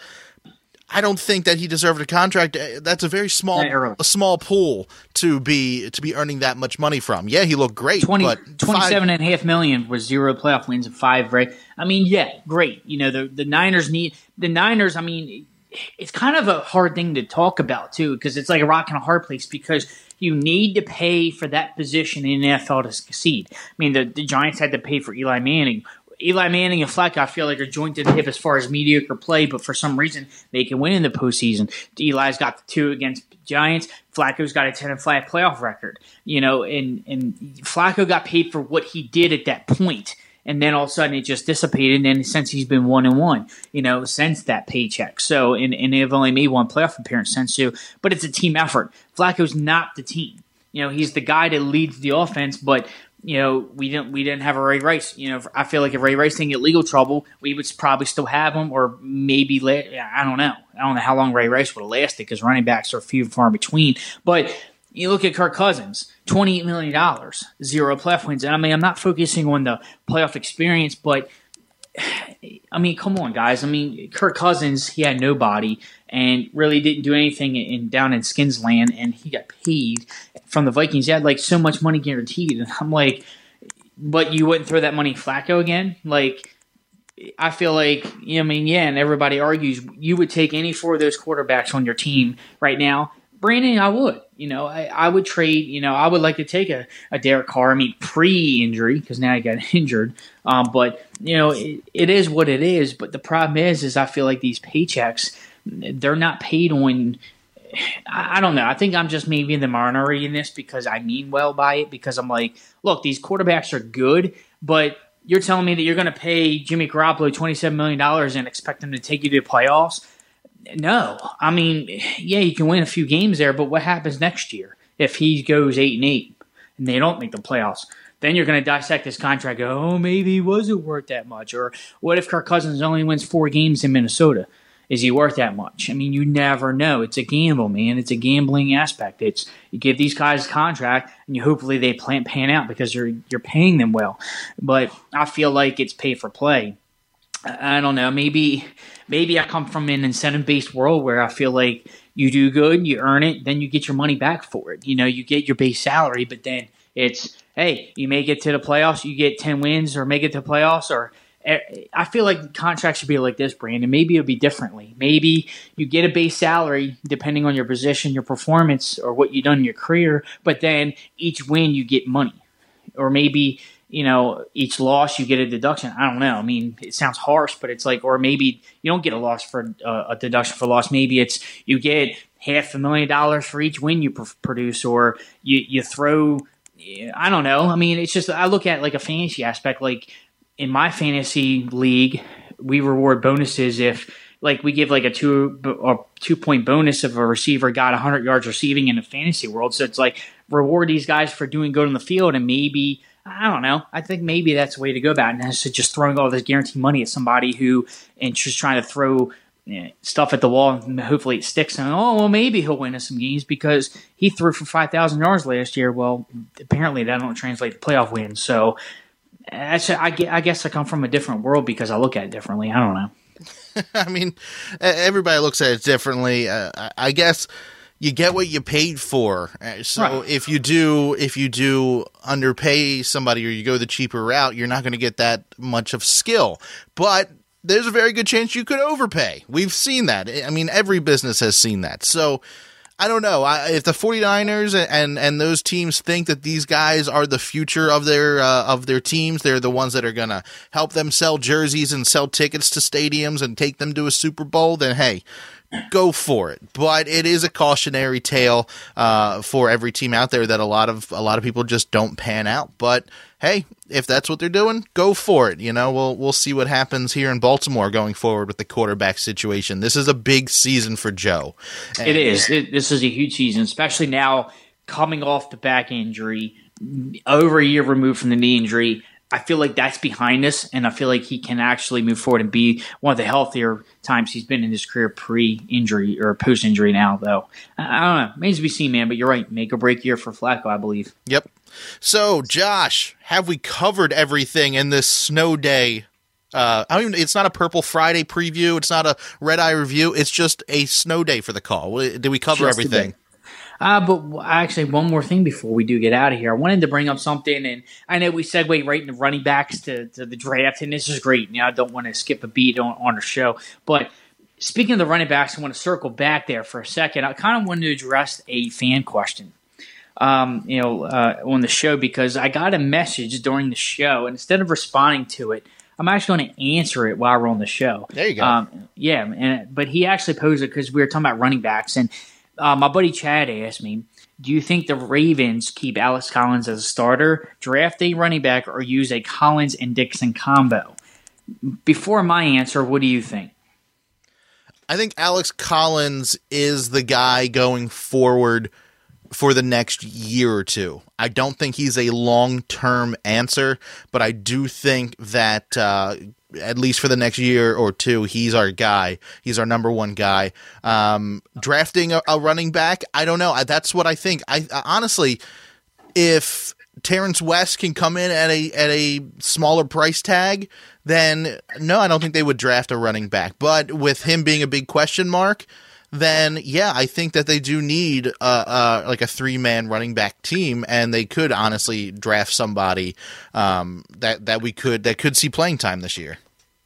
Speaker 3: I don't think that he deserved a contract. That's a very small, a small pool to be to be earning that much money from. Yeah, he looked great.
Speaker 4: twenty,
Speaker 3: but
Speaker 4: twenty-seven and a half million with zero playoff wins and five, right? I mean, yeah, great. You know, the the Niners need the Niners. I mean, it's kind of a hard thing to talk about too, because it's like a rock and a hard place, because you need to pay for that position in the N F L to succeed. I mean, the, the Giants had to pay for Eli Manning. Eli Manning and Flacco, I feel like, are joint at the hip as far as mediocre play, but for some reason they can win in the postseason. Eli's got the two against Giants. Flacco's got a ten and five playoff record. You know, and and Flacco got paid for what he did at that point, and then all of a sudden it just dissipated. And since he's been one and one, you know, since that paycheck. So and and they've only made one playoff appearance since too. But it's a team effort. Flacco's not the team. You know, he's the guy that leads the offense, but you know, we didn't we didn't have a Ray Rice. You know, I feel like if Ray Rice didn't get legal trouble, we would probably still have him, or maybe la- I don't know. I don't know how long Ray Rice would have lasted because running backs are few and far in between. But you look at Kirk Cousins, twenty-eight million dollars, zero playoff wins. And I mean, I'm not focusing on the playoff experience, but I mean, come on, guys. I mean, Kirk Cousins, he had nobody and really didn't do anything in down in Skins land, and he got paid from the Vikings. He had like so much money guaranteed, and I'm like, but you wouldn't throw that money at Flacco again? Like, I feel like, you know, I mean, yeah, and everybody argues you would take any four of those quarterbacks on your team right now. Brandon, I would. You know, I, I would trade, you know, I would like to take a, a Derek Carr, I mean, pre-injury, because now he got injured. Um, but, you know, it, it is what it is. But the problem is, is I feel like these paychecks, they're not paid on, I, I don't know. I think I'm just maybe in the minority in this because I mean well by it, because I'm like, look, these quarterbacks are good, but you're telling me that you're going to pay Jimmy Garoppolo twenty-seven million dollars and expect him to take you to the playoffs? No. I mean, yeah, you can win a few games there, but what happens next year if he goes eight and eight and they don't make the playoffs? Then you're going to dissect this contract and go, oh, maybe he wasn't worth that much. Or what if Kirk Cousins only wins four games in Minnesota? Is he worth that much? I mean, you never know. It's a gamble, man. It's a gambling aspect. It's you give these guys a contract and you hopefully they plan pan out because you're you're paying them well. But I feel like it's pay for play. I don't know. Maybe maybe I come from an incentive-based world where I feel like you do good, you earn it, then you get your money back for it. You know, you get your base salary, but then it's, hey, you make it to the playoffs, you get ten wins, or make it to the playoffs, or I feel like contracts should be like this, Brandon. Maybe it'll be differently. Maybe you get a base salary depending on your position, your performance, or what you've done in your career, but then each win you get money. Or maybe, you know, each loss you get a deduction. I don't know. I mean, it sounds harsh, but it's like, or maybe you don't get a loss for uh, a deduction for loss. Maybe it's you get half a million dollars for each win you pr- produce, or you, you throw, I don't know. I mean, it's just, I look at like a fantasy aspect. Like in my fantasy league, we reward bonuses if, like, we give like a two or two point bonus if a receiver got one hundred yards receiving in the fantasy world. So it's like reward these guys for doing good on the field, and maybe, I don't know, I think maybe that's the way to go about it. And instead of just throwing all this guaranteed money at somebody who and just trying to throw, you know, stuff at the wall and hopefully it sticks. And oh, well, maybe he'll win us some games because he threw for five thousand yards last year. Well, apparently that don't translate to playoff wins. So that's, I guess I come from a different world because I look at it differently. I don't know.
Speaker 3: I mean, everybody looks at it differently. Uh, I guess you get what you paid for. So right. if you do, if you do underpay somebody or you go the cheaper route, you're not going to get that much of skill. But there's a very good chance you could overpay. We've seen that. I mean, every business has seen that. So I don't know. I, if the 49ers and, and those teams think that these guys are the future of their uh, of their teams, they're the ones that are going to help them sell jerseys and sell tickets to stadiums and take them to a Super Bowl, then hey, go for it. But it is a cautionary tale uh, for every team out there that a lot of a lot of people just don't pan out. But hey, if that's what they're doing, go for it. You know, we'll we'll see what happens here in Baltimore going forward with the quarterback situation. This is a big season for Joe. And
Speaker 4: it is. It, this is a huge season, especially now coming off the back injury, over a year removed from the knee injury. I feel like that's behind us, and I feel like he can actually move forward and be one of the healthier times he's been in his career pre-injury or post-injury now, though. I don't know. Remains to be seen, man, but you're right. Make or break year for Flacco, I believe.
Speaker 3: Yep. So, Josh, have we covered everything in this snow day? Uh, I mean, it's not a Purple Friday preview. It's not a Red Eye review. It's just a snow day for the call. Did we cover just everything?
Speaker 4: Uh, but actually, one more thing before we do get out of here. I wanted to bring up something, and I know we segue right into running backs to, to the draft, and this is great. You know, I don't want to skip a beat on, on our show. But speaking of the running backs, I want to circle back there for a second. I kind of wanted to address a fan question, um, you know, uh, on the show, because I got a message during the show, and instead of responding to it, I'm actually going to answer it while we're on the show.
Speaker 3: There you go.
Speaker 4: Um, yeah, and, but he actually posed it because we were talking about running backs, and Uh, my buddy Chad asked me, do you think the Ravens keep Alex Collins as a starter, draft a running back, or use a Collins and Dixon combo? Before my answer, what do you think?
Speaker 3: I think Alex Collins is the guy going forward for the next year or two. I don't think he's a long-term answer, but I do think that uh, at least for the next year or two, he's our guy. He's our number one guy. Um, drafting a, a running back, I don't know. I, that's what I think. I, I honestly, if Terrence West can come in at a at a smaller price tag, then no, I don't think they would draft a running back. But with him being a big question mark, then yeah, I think that they do need uh, uh, like a three-man running back team, and they could honestly draft somebody um, that that we could that could see playing time this year.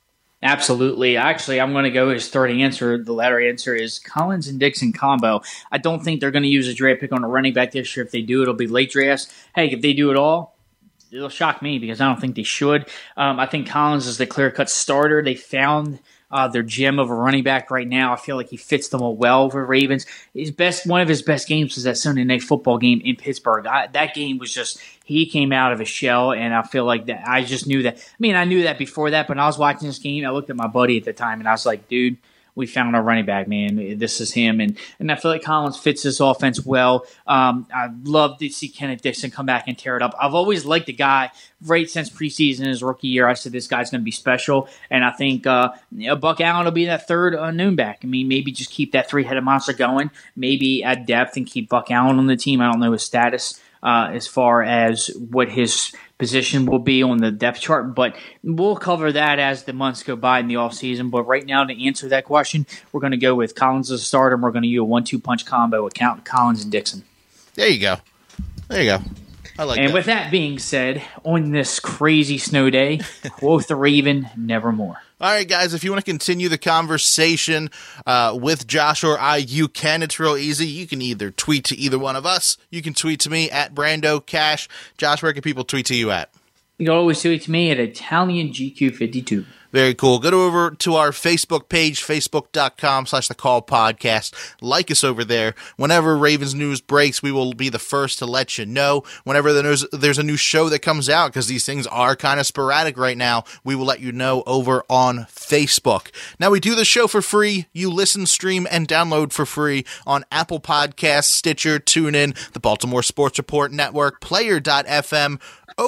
Speaker 4: Absolutely. Actually, I'm going to go his third answer. The latter answer is Collins and Dixon combo. I don't think they're going to use a draft pick on a running back this year. If they do, it'll be late drafts. Hey, if they do it all, it'll shock me because I don't think they should. Um, I think Collins is the clear-cut starter. They found uh, their gem of a running back right now. I feel like he fits them well for Ravens. His best, one of his best games was that Sunday Night Football game in Pittsburgh. I, that game was just he came out of his shell, and I feel like that. I just knew that. I mean, I knew that before that, but when I was watching this game, I looked at my buddy at the time, and I was like, dude, we found our running back, man. This is him. And and I feel like Collins fits this offense well. Um, I'd love to see Kenneth Dixon come back and tear it up. I've always liked the guy right since preseason, his rookie year. I said this guy's going to be special. And I think uh, you know, Buck Allen will be that third uh, noon back. I mean, maybe just keep that three-headed monster going, maybe add depth and keep Buck Allen on the team. I don't know his status uh, as far as what his position will be on the depth chart, but we'll cover that as the months go by in the offseason. But right now, to answer that question, we're going to go with Collins as a starter, and we're going to use a one two punch combo with Collins and Dixon.
Speaker 3: There you go. There you go. I like
Speaker 4: and
Speaker 3: that.
Speaker 4: with that being said, on this crazy snow day, quote the Raven, nevermore.
Speaker 3: All right, guys, if you want to continue the conversation uh, with Josh or I, you can. It's real easy. You can either tweet to either one of us. You can tweet to me at Brando Cash. Josh, where can people tweet to you at?
Speaker 4: You can always tweet to me at Italian G Q fifty-two.
Speaker 3: Very cool. Go over to our Facebook page, facebook.com slash the call podcast. Like us over there. Whenever Ravens news breaks, we will be the first to let you know. Whenever there's, there's a new show that comes out, because these things are kind of sporadic right now, we will let you know over on Facebook. Now, we do the show for free. You listen, stream, and download for free on Apple Podcasts, Stitcher, TuneIn, the Baltimore Sports Report Network, Player dot f m,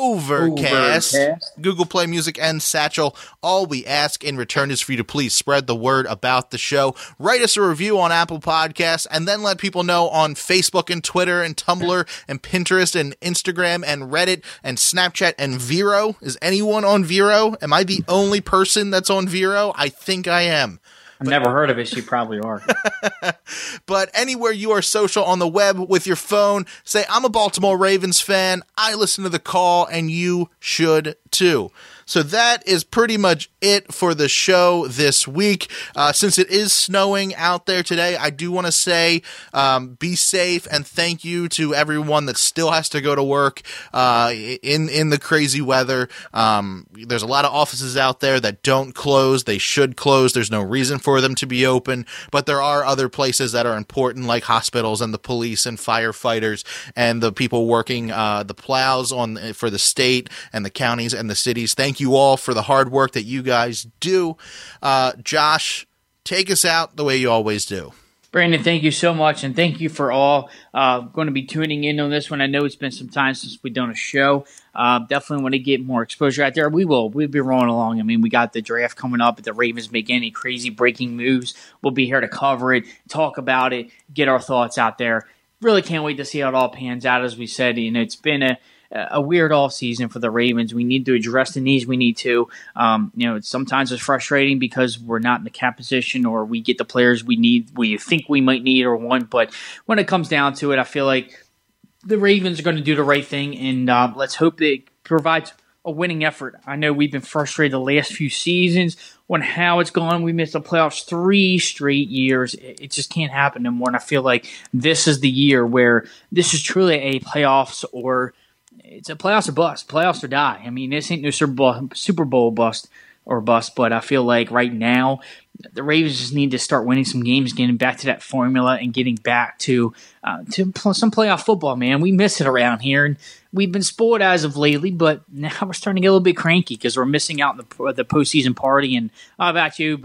Speaker 3: Overcast, Overcast, Google Play Music, and Satchel. All we ask in return is for you to please spread the word about the show. Write us a review on Apple Podcasts, and then let people know on Facebook and Twitter and Tumblr and Pinterest and Instagram and Reddit and Snapchat and Vero. Is anyone on Vero? Am I the only person that's on Vero? I think I am.
Speaker 4: I've but, never heard of it. You probably are.
Speaker 3: But anywhere you are social on the web with your phone, say, I'm a Baltimore Ravens fan. I listen to the call, and you should too. So that is pretty much it for the show this week. Uh, since it is snowing out there today, I do want to say um, be safe and thank you to everyone that still has to go to work uh, in, in the crazy weather. Um, there's a lot of offices out there that don't close. They should close. There's no reason for them to be open. But there are other places that are important, like hospitals and the police and firefighters and the people working uh, the plows on for the state and the counties and the cities. Thank you all for the hard work that you guys do. Uh, Josh, take us out the way you always do.
Speaker 4: Brandon, thank you so much, and thank you for all uh, going to be tuning in on this one. I know it's been some time since we've done a show. Uh, definitely want to get more exposure out there. We will. We'll be rolling along. I mean, we got the draft coming up. If the Ravens make any crazy breaking moves, we'll be here to cover it, talk about it, get our thoughts out there. Really can't wait to see how it all pans out. As we said, you know, it's been a a weird off season for the Ravens. We need to address the needs we need to. Um, you know, it's, sometimes it's frustrating because we're not in the cap position or we get the players we need, we think we might need or want. But when it comes down to it, I feel like the Ravens are going to do the right thing, and uh, let's hope that it provides a winning effort. I know we've been frustrated the last few seasons on how it's gone. We missed the playoffs three straight years. It just can't happen anymore. And I feel like this is the year where this is truly a playoffs or it's a playoffs or bust, playoffs or die. I mean, this ain't no Super Bowl, Super Bowl bust or bust, but I feel like right now the Ravens just need to start winning some games, getting back to that formula and getting back to uh, to some playoff football, man. We miss it around here, and we've been spoiled as of lately, but now we're starting to get a little bit cranky because we're missing out on the, the postseason party. And I don't know about you, but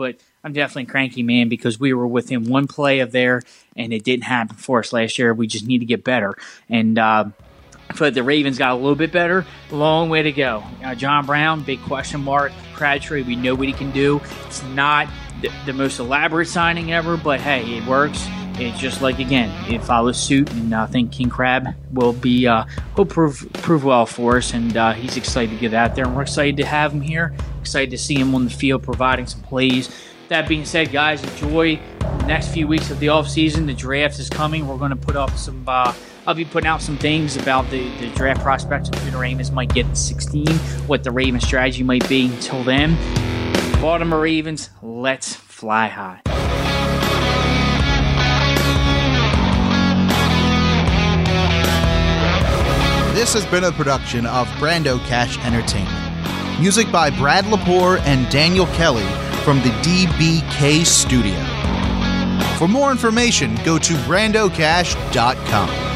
Speaker 4: I'm definitely cranky, man, because we were within one play of there, and it didn't happen for us last year. We just need to get better. And uh, I feel like the Ravens got a little bit better. Long way to go. Uh, John Brown, big question mark. Crabtree, we know what he can do. It's not the, the most elaborate signing ever, but hey, it works. It's just like, again, it follows suit, and I think King Crab will be uh, will prove prove well for us, and uh, he's excited to get out there, and we're excited to have him here. Excited to see him on the field providing some plays. That being said, guys, enjoy the next few weeks of the offseason. The draft is coming. We're going to put up some uh, – I'll be putting out some things about the, the draft prospects of who the Ravens might get in sixteen, what the Ravens strategy might be until then. Baltimore Ravens, let's fly high.
Speaker 5: This has been a production of Brando Cash Entertainment. Music by Brad Lepore and Daniel Kelly from the D B K Studio. For more information, go to brando cash dot com.